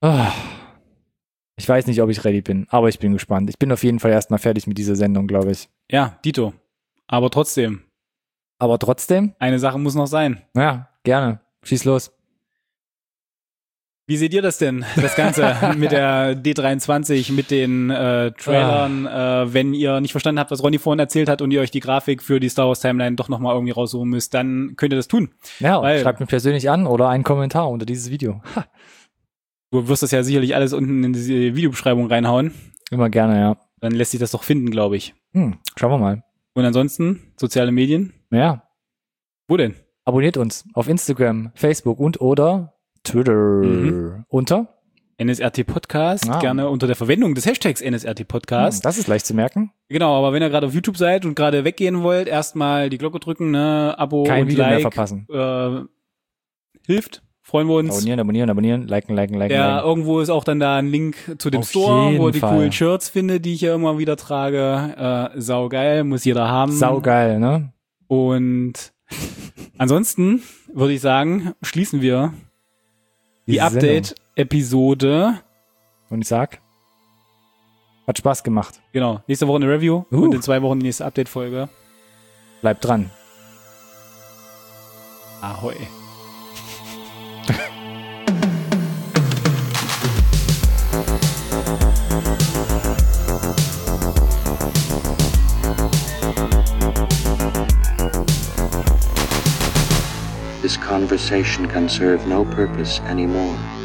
Ich weiß nicht, ob ich ready bin, aber ich bin gespannt. Ich bin auf jeden Fall erstmal fertig mit dieser Sendung, glaube ich. Ja, dito. Aber trotzdem. Eine Sache muss noch sein. Ja, gerne. Schieß los. Wie seht ihr das denn, das Ganze mit der D23, mit den Trailern, wenn ihr nicht verstanden habt, was Ronny vorhin erzählt hat und ihr euch die Grafik für die Star Wars Timeline doch nochmal irgendwie raussuchen müsst, dann könnt ihr das tun. Ja, schreibt mir persönlich an oder einen Kommentar unter dieses Video. Du wirst das ja sicherlich alles unten in diese Videobeschreibung reinhauen. Immer gerne, ja. Dann lässt sich das doch finden, glaube ich. Schauen wir mal. Und ansonsten, soziale Medien? Ja. Wo denn? Abonniert uns auf Instagram, Facebook und oder Twitter. Unter? NSRT Podcast, gerne unter der Verwendung des Hashtags NSRT Podcast. Das ist leicht zu merken. Genau, aber wenn ihr gerade auf YouTube seid und gerade weggehen wollt, erstmal die Glocke drücken, ne, Abo Kein und Video Like. mehr verpassen. Hilft, freuen wir uns. Abonnieren, liken. Ja, irgendwo ist auch dann da ein Link zu dem auf Store, wo ihr die Fall. coolen Shirts findet, die ich ja immer wieder trage. Saugeil, muss jeder haben. Saugeil, ne? Und ansonsten würde ich sagen, schließen wir die Update-Episode. Und ich sag, hat Spaß gemacht. Genau, nächste Woche eine Review und in 2 Wochen die nächste Update-Folge. Bleibt dran. Ahoi. This conversation can serve no purpose anymore.